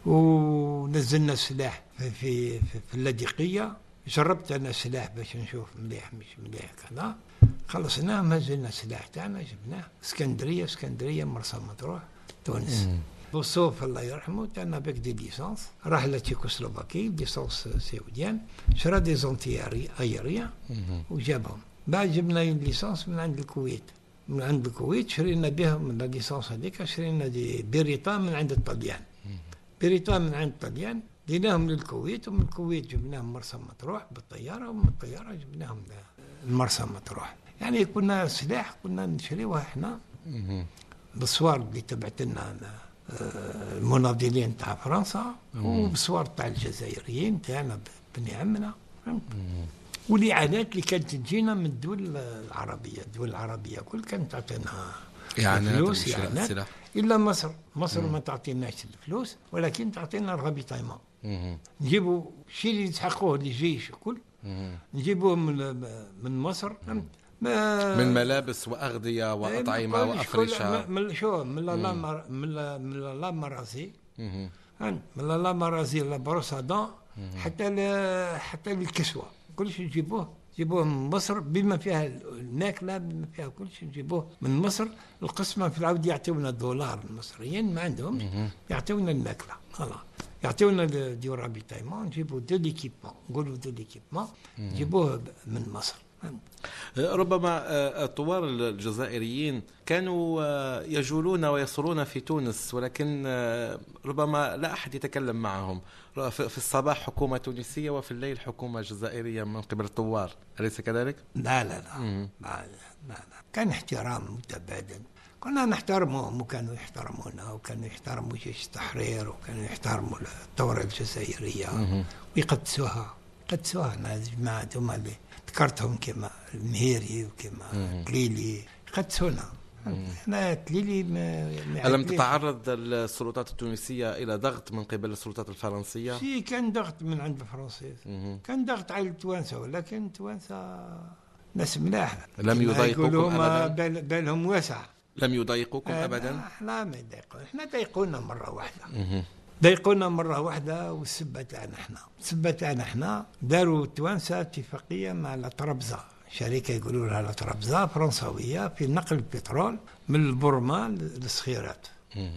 ونزلنا السلاح في في, في, في اللاذقية، جربت أنا السلاح باش نشوف مليح مش مليح كذا، خلصناه نزلنا السلاح تاعنا جبناه اسكندرية اسكندرية مرسى مطروح تونس. بوصوف الله يرحمه كان باك دي ليسانس، راح لتشيكوسلوفاكي ليسانس سعوديان، شرا دي زونتي ايريا وجابهم. بعد جبنا الليسانس من عند الكويت، من عند الكويت شرينا بهم من الليسانس هذيك، شرينا دي بيريتا من عند الطليان، بيريتا من عند الطليان ديناهم للكويت، ومن الكويت جبناهم مرسى مطروح بالطيارة، ومن الطيارة جبناهم لمرسى مطروح. يعني كنا سلاح كنا نشريوها احنا بالصور اللي تبعت لنا المناضلين تاع فرنسا، وبصور تاع الجزائريين تاعنا بني عمنا فهمت. والإعانات اللي كانت تجينا من الدول العربية، الدول العربية كل كانت تعطينا فلوس إعانات، إلا مصر، مصر مم. ما تعطيناش الفلوس ولكن تعطينا الرابيتايمون. نجيبوا الشيء اللي يسحقوه الجيش الكل نجيبوه من من مصر فهمت، من ملابس وأغذية وأطعمة وأفرشة، من شو من لا من لا من لا مرازي من لا مرازي لا بروسادون حتى حتى الكسوة كل شيء نجيبوه نجيبوه من مصر، بما فيها الماكلة بما فيها كل شيء نجيبوه من مصر. القسمة في العود يعطيونا الدولار، المصريين ما عندهم يعطيونا الماكلة خلاص، يعطيونا دي رابيتايمون، نجيبوا دو ليكيبمون، نقولوا دو ليكيبمون نجيبوه من مصر. ربما الثوار الجزائريين كانوا يجولون ويصرون في تونس، ولكن ربما لا أحد يتكلم معهم. في الصباح حكومة تونسية وفي الليل حكومة جزائرية من قبل الثوار، أليس كذلك؟ لا لا لا, لا, لا, لا. كان احترام متبادل، كنا نحترمهم وكانوا يحترمونا، وكانوا يحترموا جيش التحرير، وكانوا يحترموا الثورة الجزائرية ويقدسوها قدسوها. أنا جماعة هم اللي ذكرتهم كما المهيري وكما تليلي قدسونا. احنا تليلي ما ألم تتعرض السلطات التونسية إلى ضغط من قبل السلطات الفرنسية؟ في كان ضغط من عند الفرنسيين، كان ضغط على التوانسة، ولكن التوانسة ناس ملاح، لم يضايقوكم أبدا؟ بالهم واسع. لم يضايقوكم أبدا؟ لا ما يضايقونا، احنا ضايقونا مرة واحدة ضايقونا مرة واحدة، والسبة تاعنا احنا السبة تاعنا احنا داروا التوانسة اتفاقية مع لطرابزة، شركة يقولوا لها لطرابزة فرنسوية في نقل البترول من البرما للصخيرات.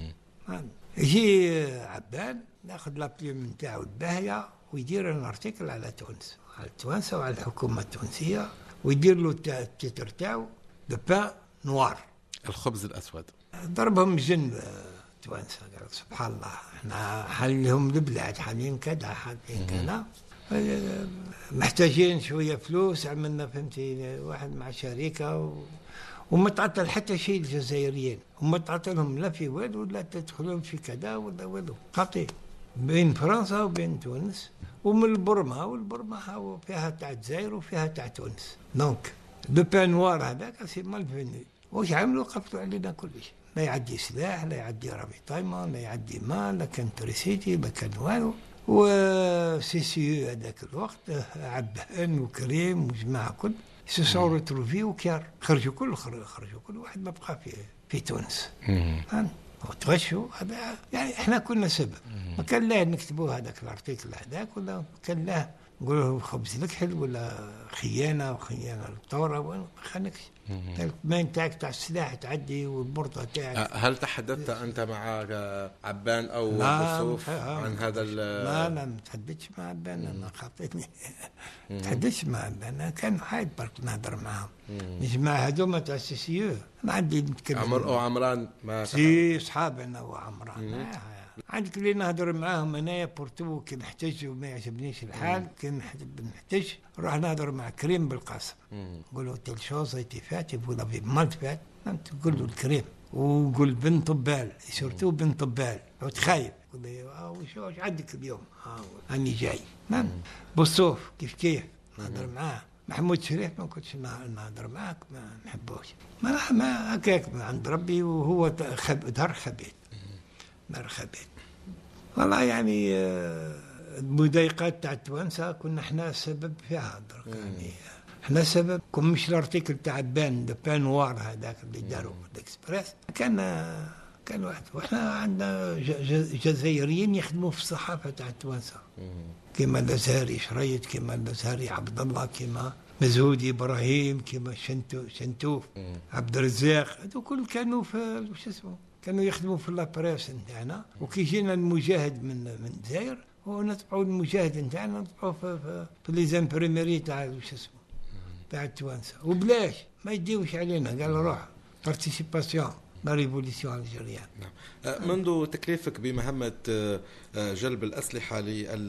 يجي عبان ناخذ لابليم نتاعو الباهية ويدير الارتيكل على تونس، على التوانسة وعلى الحكومة التونسية، ويدير له التيتر تاعو دو بان نوار، الخبز الأسود. ضربهم جن توانسة، قالت سبحان الله احنا حالهم البلاد حالين كذا حالين كذا، محتاجين شوية فلوس، عملنا فهمتي واحد مع شركة و... وما تعطل حتى شيء الجزائريين، وما تعطلهم لا في والو ولا تدخلون في كذا ولا والو، خاطي بين فرنسا وبين تونس، ومن البرما، والبرما هو فيها تاع الجزائر وفيها تاع تونس. دونك لو بان نوار هذاك سي مال فيني، واش عملوا؟ قفلوا علينا كل شيء، لا يعدي سلاح، لا يعدي رابيتايمون، لا يعدي مال، لا كان تريسيتي، لا كان والو. وسي سي هذاك الوقت عبان وكريم وجماعه كل سي سون ريتروفي وكار خرجوا كل خرجوا كل واحد ما بقى في في تونس. وتغشوا هذا يعني احنا كنا سبب، ما كان له نكتبوا هذاك الارتيكل هذاك، ولا كان له نقول له خبز لك حلو ولا خيانه وخيانه للثوره ما خانكش. الكمان تاعك تاع السلاح تعدي والبرطه تاعك. هل تحدثت انت مع عبان او بوصوف عن هذا؟ لا لا ما تحدثتش مع عبان، انا خاطيني ما تحدثتش مع عبان، كان حايد برك نهضر معاهم. الجماعه هذوما تاع السيسيو ما عندي نتكلم. عمر او عمران ما سي صحاب انا وعمران. عندك اللي نهضر معاهم انايا بورتو كي نحتاج وما يعجبنيش الحال، كي نحتاج نروح نهضر مع كريم بالقاسم، نقول له تيل شوز ايتي فات فولا في مال فات، تقول له الكريم وقول بن طبال سورتو بن طبال وتخايب، يقول لي اه وش عندك اليوم؟ اه راني جاي. بوصوف كيف كيف نهضر معاه. محمود شريف ما كنتش نهضر معاك، ما نحبوش، ما ما هكاك من عند ربي، وهو دار خبيث دار خبيث والله. يعني المضايقات تاع التوانسه كنا احنا السبب فيها درك، يعني احنا السبب. كون مش الارتيكل تاع بان دو بان نوار هذاك اللي داروا في الاكسبريس، كان كان واحد. واحنا عندنا جزائريين يخدموا في الصحافه تاع التوانسه، كيما الازهري شريط، كيما الازهري عبد الله، كيما مزهودي ابراهيم، كيما شنتو شنتوف عبد الرزاق، هذو كل كانوا في واش اسمه، كانوا يخدموا في لابريس نتاعنا. وكي جينا المجاهد من من الجزائر ونطبعوا المجاهد نتاعنا نطبعوا في في, في لي زامبريميري تاع واش اسمه تاع التوانسه، وبلاش ما يديوش علينا، قال روح بارتيسيباسيون لا ريفوليسيون الجزائرية. نعم. منذ تكليفك بمهمة جلب الأسلحة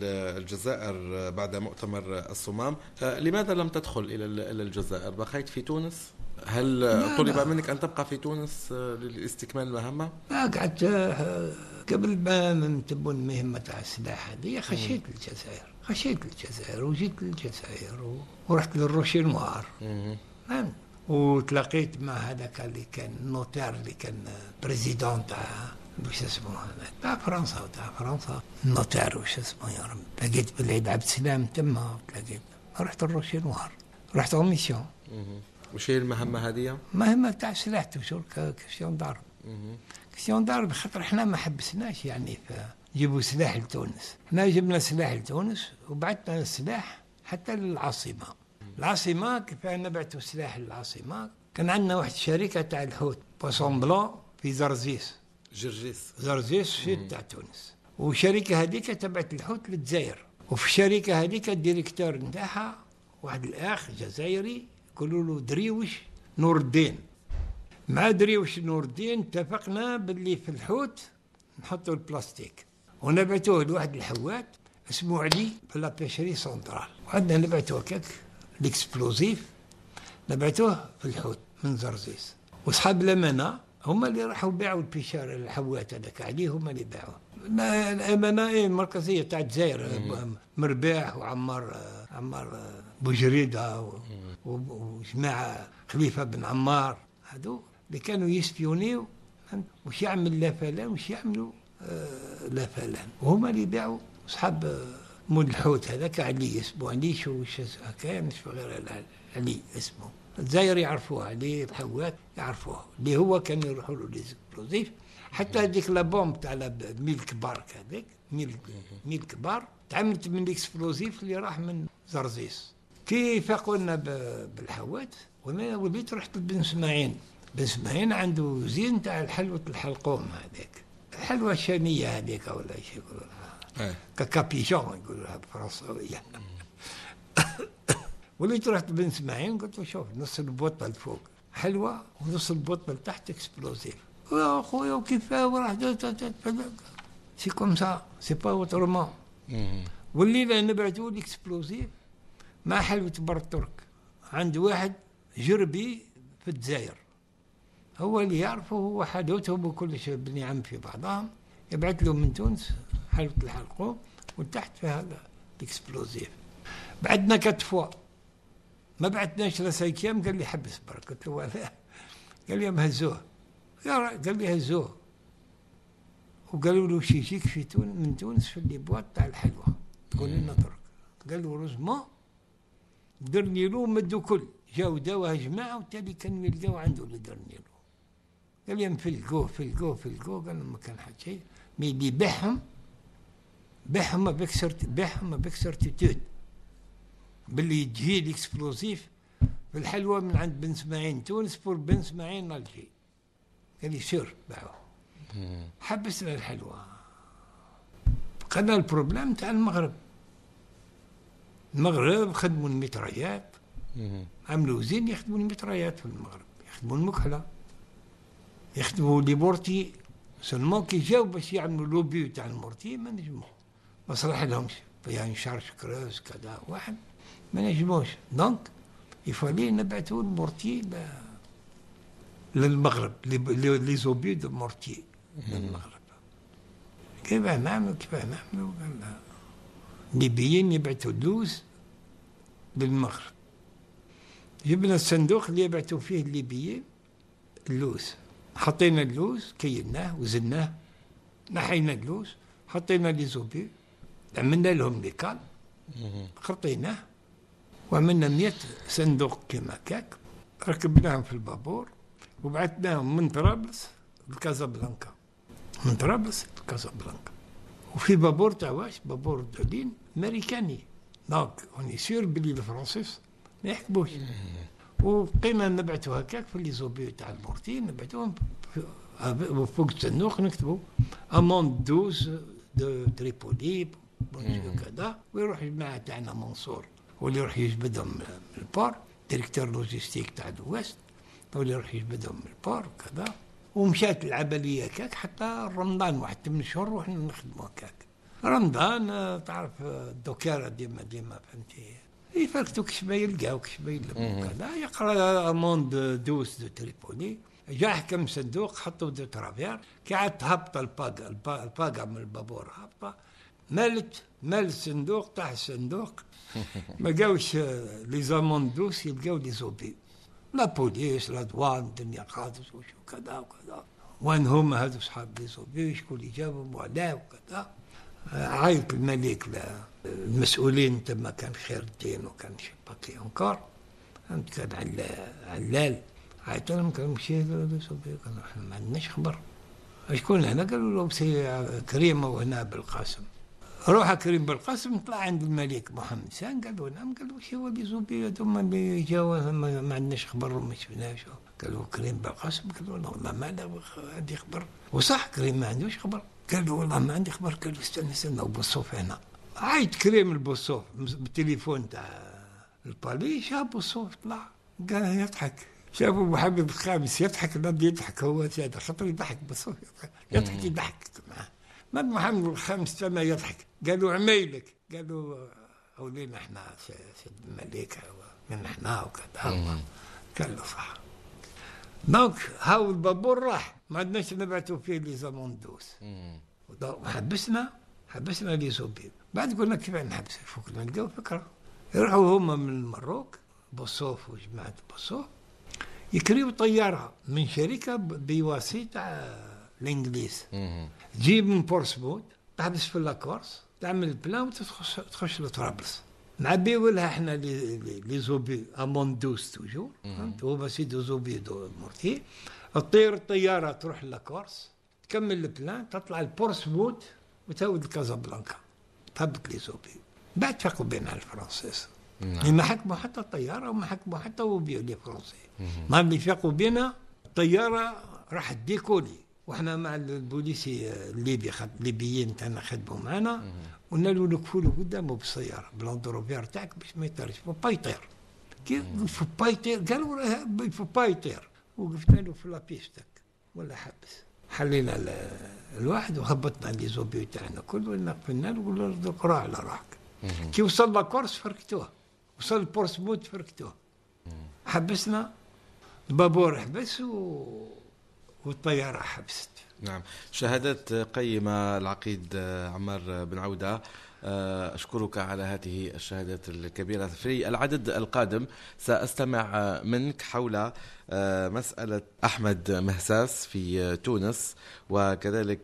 للجزائر بعد مؤتمر الصمام، لماذا لم تدخل إلى الجزائر؟ بقيت في تونس؟ هل طلب منك أن تبقى في تونس لاستكمال المهمة؟ لا، قعدت قبل ما نتبون المهمة تاع السلاح هذه، خشيت الجزائر خشيت الجزائر وجيت للجزائر ورحت للروشي نوار. نعم. وتلاقيت مع هذاك اللي كان النوتير اللي كان بريزيدون تاع واش اسمه تاع فرنسا وتاع فرنسا النوتير واش اسمه يا رب. لقيت بالعيد عبد السلام تما، تلاقيت رحت الروشي نوار، رحت اون ميسيون. وش هي المهمة هذه؟ مهمة تاع سلاح توجور كيسيون ضرب. كيسيون ضرب خاطر احنا ما حبسناش يعني نجيبوا سلاح لتونس، احنا جبنا سلاح لتونس وبعثنا السلاح حتى للعاصمة. العاصمة كيف نبعثوا سلاح للعاصمة، كان عندنا واحد الشركة تاع الحوت بوسون بلون في زرزيس جرجيس زرزيس في تاع تونس، والشركة هذيك تبعت الحوت للجزائر. وفي الشركة هذيك الديريكتور نتاعها واحد الأخ جزائري يقولوا له دريوش نور الدين. مع دريوش نور الدين اتفقنا باللي في الحوت نحطوا البلاستيك ونبعثوه لواحد الحوات اسمه علي في لابيشري سنترال، وعندنا نبعثوه هكاك الاكسبلوزيف نبعثوه في الحوت من زرزيس. واصحاب الامانه هما اللي راحوا باعوا البيشار الحوات هذاك عليه، هما اللي باعوه. الامانه ايه المركزيه تاع الجزائر، مرباح وعمار عمار بوجريده وجماعه خليفه بن عمار، هذو اللي كانوا يسبيونيو وش يعمل لا فلان وش يعملوا آه لا فلان، وهما اللي باعوا اصحاب مول الحوت هذاك علي اسمه علي شو وش هكايا مش غير علي اسمه. الجزائر يعرفوها علي الحوات يعرفوها، اللي هو كان يروحوا له ليزكلوزيف. حتى هذيك لا بومب تاع ميل كبار هذيك ميل ميل كبار تعملت من الاكسبلوزيف اللي راح من زرزيس. كي فاقوا لنا بالحوات وانا وليت رحت لبن سماعين. بن سماعين عنده زين تاع الحلوة الحلقوم هذيك، الحلوة الشامية هذيك ولا شيء يقولوا لها ككابيجون يقولوا لها بالفرنساوية. وليت رحت لبن سماعين قلت له شوف نص البوطة فوق حلوة ونص البوطة تحت اكسبلوزيف. يا خويا وكيف وراح سي كوم سا سي با اوترومون. والليلة نبعثوا الاكسبلوزيف مع حلوة بر ترك عند واحد جربي في الجزائر، هو اللي يعرفه هو حدوثهم وكل شيء بني عم في بعضهم، يبعث له من تونس حلوة الحلقوم وتحت فيها الاكسبلوزيف. بعدنا كتفوا ما بعثناش لسايك ايام، قال لي حبس برك. قلت له لا، قال لي مهزوه يا قال لي هزوه. وقالوا له شي يجيك في تونس من تونس في اللي بواط تاع الحلوى تقول لنا ترك. قال له روزمون درني له مدوا كل جاو داوها جماعه وتالي كانوا يلقاو عنده اللي درني له. قال لي فلقوه فلقوه فلقوه قال ما كان حد شيء، مي اللي باعهم باعهم بيك سرت باعهم بيك سرتيتود باللي تجي الاكسبلوزيف في الحلوى من عند بن سماعين تونس بور بن سماعين الجي. قال لي سير باعوه. حبسنا الحلوى. قلنا البروبليم تاع المغرب. المغرب خدموا المتريات، عملوا زين يخدموا المتريات في المغرب، يخدموا المكحله، يخدموا لي مورتي. سلمون كي جاو باش يعملوا لوبي تاع المورتي ما نجموا، ما صلح لهمش، يعني شارج كروز كذا واحد ما نجموش. دونك يفالي نبعثوا المورتي للمغرب، لي زوبي دو مورتي للمغرب. كيف نعملوا كيف نعملوا الليبيين يبعثوا اللوز للمغرب. جبنا الصندوق اللي يبعثوا فيه الليبيين اللوز، حطينا اللوز كيناه وزناه، نحينا اللوز، حطينا لي زوبي، عملنا لهم ليكال، خرطيناه وعملنا مئة صندوق كيما كاك، ركبناهم في البابور وبعثناهم من طرابلس لكازابلانكا، من طرابلس لكازابلانكا. وفي بابور تاع واش بابور دولين امريكاني. دونك اوني سيور بلي الفرنسيس ما يحكموش. وبقينا نبعثوا هكاك في لي زوبي تاع المورتي، نبعثوهم فوق الصندوق نكتبوا اموند دوز دو تريبولي كذا، ويروح الجماعه تاعنا منصور واللي يروح يجبدهم من البار، ديريكتور لوجيستيك تاع الويست واللي يروح يجبدهم من البار وكذا. ومشات العمليه هكاك حتى رمضان، واحد ثمان شهور وحنا نخدموا هكاك. رمضان تعرف الدكاره ديما ديما فهمتي يفركتوا كش ما يلقاو كش ما يلقاو كذا. يقرا اموند دوس دو تريبولي، جا حكم صندوق حطوا دو ترافير، كي عاد تهبط الباقه الباقه من البابور هابطه، مالت مال الصندوق تاع الصندوق ما لقاوش لي زاموند دوس، يلقاو لي زوبي. لا بوليس لا دوان الدنيا قادس وشو كذا وكذا. وين هما هذو صحاب لي زوبي؟ شكون اللي جابهم وعلاه وكذا. عيط الملك المسؤولين تما، كان خير الدين وكان شي باكي انكار، فهمت، كان علال. عيط لهم قال مشي لي زوبي، قالوا احنا ما عندناش خبر. شكون هنا؟ قالوا له سي كريم وهنا بالقاسم. روح كريم بالقاسم، طلع عند الملك محمد سان، قالوا نعم. قالوا وش هو لي زوبي هذوما اللي جاوا ما عندناش خبر وما شفناش؟ قالوا كريم بالقاسم. قالوا والله ما عندي خبر. وصح كريم ما عندوش خبر. قالوا والله ما عندي خبر. قالوا استنى استنى بوصوف هنا. عيط كريم البوصوف بالتليفون تاع البالي، شاف بوصوف طلع، قال يضحك، شافوا محمد الخامس يضحك، نض يضحك هو زاد خاطر يضحك بوصوف، يضحك يضحك معاه. ما محمد الخامس تما يضحك. قالوا عمايلك، قالوا اولينا احنا سيد الملك من احنا وكذا. قال له صح. دونك هاو البابور راح، ما عندناش نبعثوا فيه لي زاموندوس. وحبسنا حبسنا لي زوبي. بعد قلنا كيف نحبس؟ فوق نلقاو فكره. يروحوا هما من المروك بوصوف وجماعه بوصوف يكريو طياره من شركه بواسطه الانجليز، تجيب من بورسموث، تحبس في لاكورس، تعمل بلان وتخش تخش لطرابلس. نعبيو لها احنا لي لي زوبي اموندوس توجور، فهمت، هو بس يدو زوبي دو مورتي. تطير الطياره تروح للاكورس، تكمل البلان، تطلع لبورسموث وتعود لكازابلانكا، تهبط لي زوبي. بعد فاقوا بينها الفرنسيس. نعم. ما حكموا حتى الطياره وما حكموا حتى وبيو لي فرنسي. ما اللي فاقوا بينا الطياره راحت ديكولي، وحنا مع البوليسي الليبي الليبيين تاعنا خدموا معنا، قلنا له نكفوا له قدامه بالسياره بلاندروفير تاعك باش ما يطيرش، فو با يطير. كيف فو با يطير؟ قالوا فو با يطير. وقفنا له في لابيستك ولا حبس. حلينا الواحد وهبطنا لي زوبي تاعنا كل ونقفلنا له وقلنا له دوك روح على روحك. كي وصل لاكورس فركتوه، وصل بورسموث فركتوه. حبسنا، البابور حبس و... والطيارة حبست. نعم، شهادات قيمة العقيد عمار بن عودة. أشكرك على هذه الشهادات الكبيرة. في العدد القادم سأستمع منك حول مسألة أحمد مهساس في تونس، وكذلك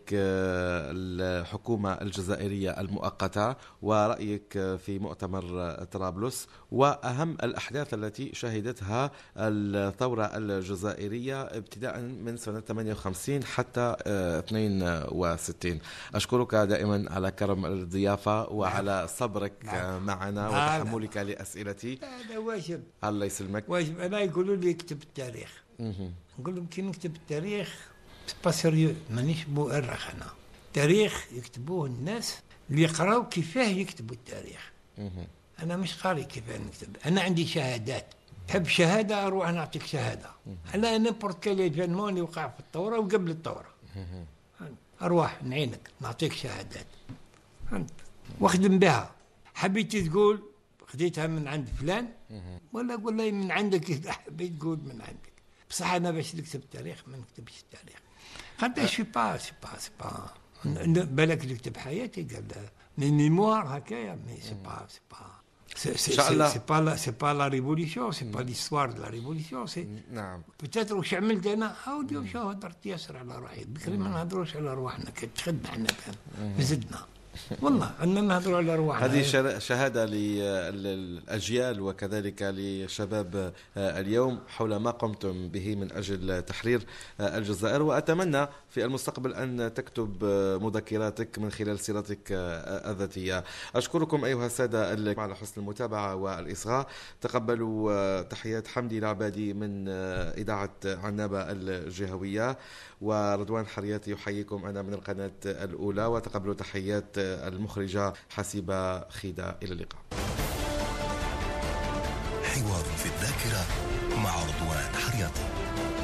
الحكومة الجزائرية المؤقتة، ورأيك في مؤتمر طرابلس، وأهم الأحداث التي شهدتها الثورة الجزائرية ابتداء من سنة ثمانية وخمسين حتى اثنين وستين. أشكرك دائما على كرم الضيافة وعلى صبرك نعم. معنا وتحملك لأسئلتي. هذا واجب. الله يسلمك. واجب. أنا يقولوا لي اكتب التاريخ، نقول لهم كي نكتب التاريخ با سيريو، مانيش مؤرخ أنا. تاريخ يكتبوه الناس اللي يقراوا كيفاه يكتبوا التاريخ. أنا مش قاري كيفاه نكتب، أنا عندي شهادات. تحب شهادة أروح نعطيك شهادة على نيمبورت كال ايفينمون اللي وقع في الثورة وقبل الثورة. أروح نعينك نعطيك شهادات واخدم بها. حبيتي تقول خديتها من عند فلان ولا قول لي من عندك إذا حبيت تقول من عندك. بصح أنا باش نكتب التاريخ ما نكتبش التاريخ. خاطر شي با سي با سي با بالك نكتب حياتي قال لي ميموار هكايا مي سي با سي با C'est pas la, c'est pas la révolution, c'est pas l'histoire de la révolution, c'est نعم. peut-être واش عملت انا اودي وش هضرت ياسر على روحي بكري ما نهضروش على رواحنا كتخدنا حنا كان زدنا والله عندنا نهضروا على رواحنا. هذه شهادة للأجيال وكذلك لشباب اليوم حول ما قمتم به من أجل تحرير الجزائر، وأتمنى في المستقبل أن تكتب مذكراتك من خلال سيرتك الذاتية. أشكركم أيها السادة على حسن المتابعة والإصغاء. تقبلوا تحيات حمدي العبادي من إذاعة عنابة الجهوية، ورضوان حرياتي يحييكم أنا من القناة الأولى، وتقبلوا تحيات المخرجة حسيبة خيدة. إلى اللقاء. حوار في الذاكرة مع رضوان حرياتي.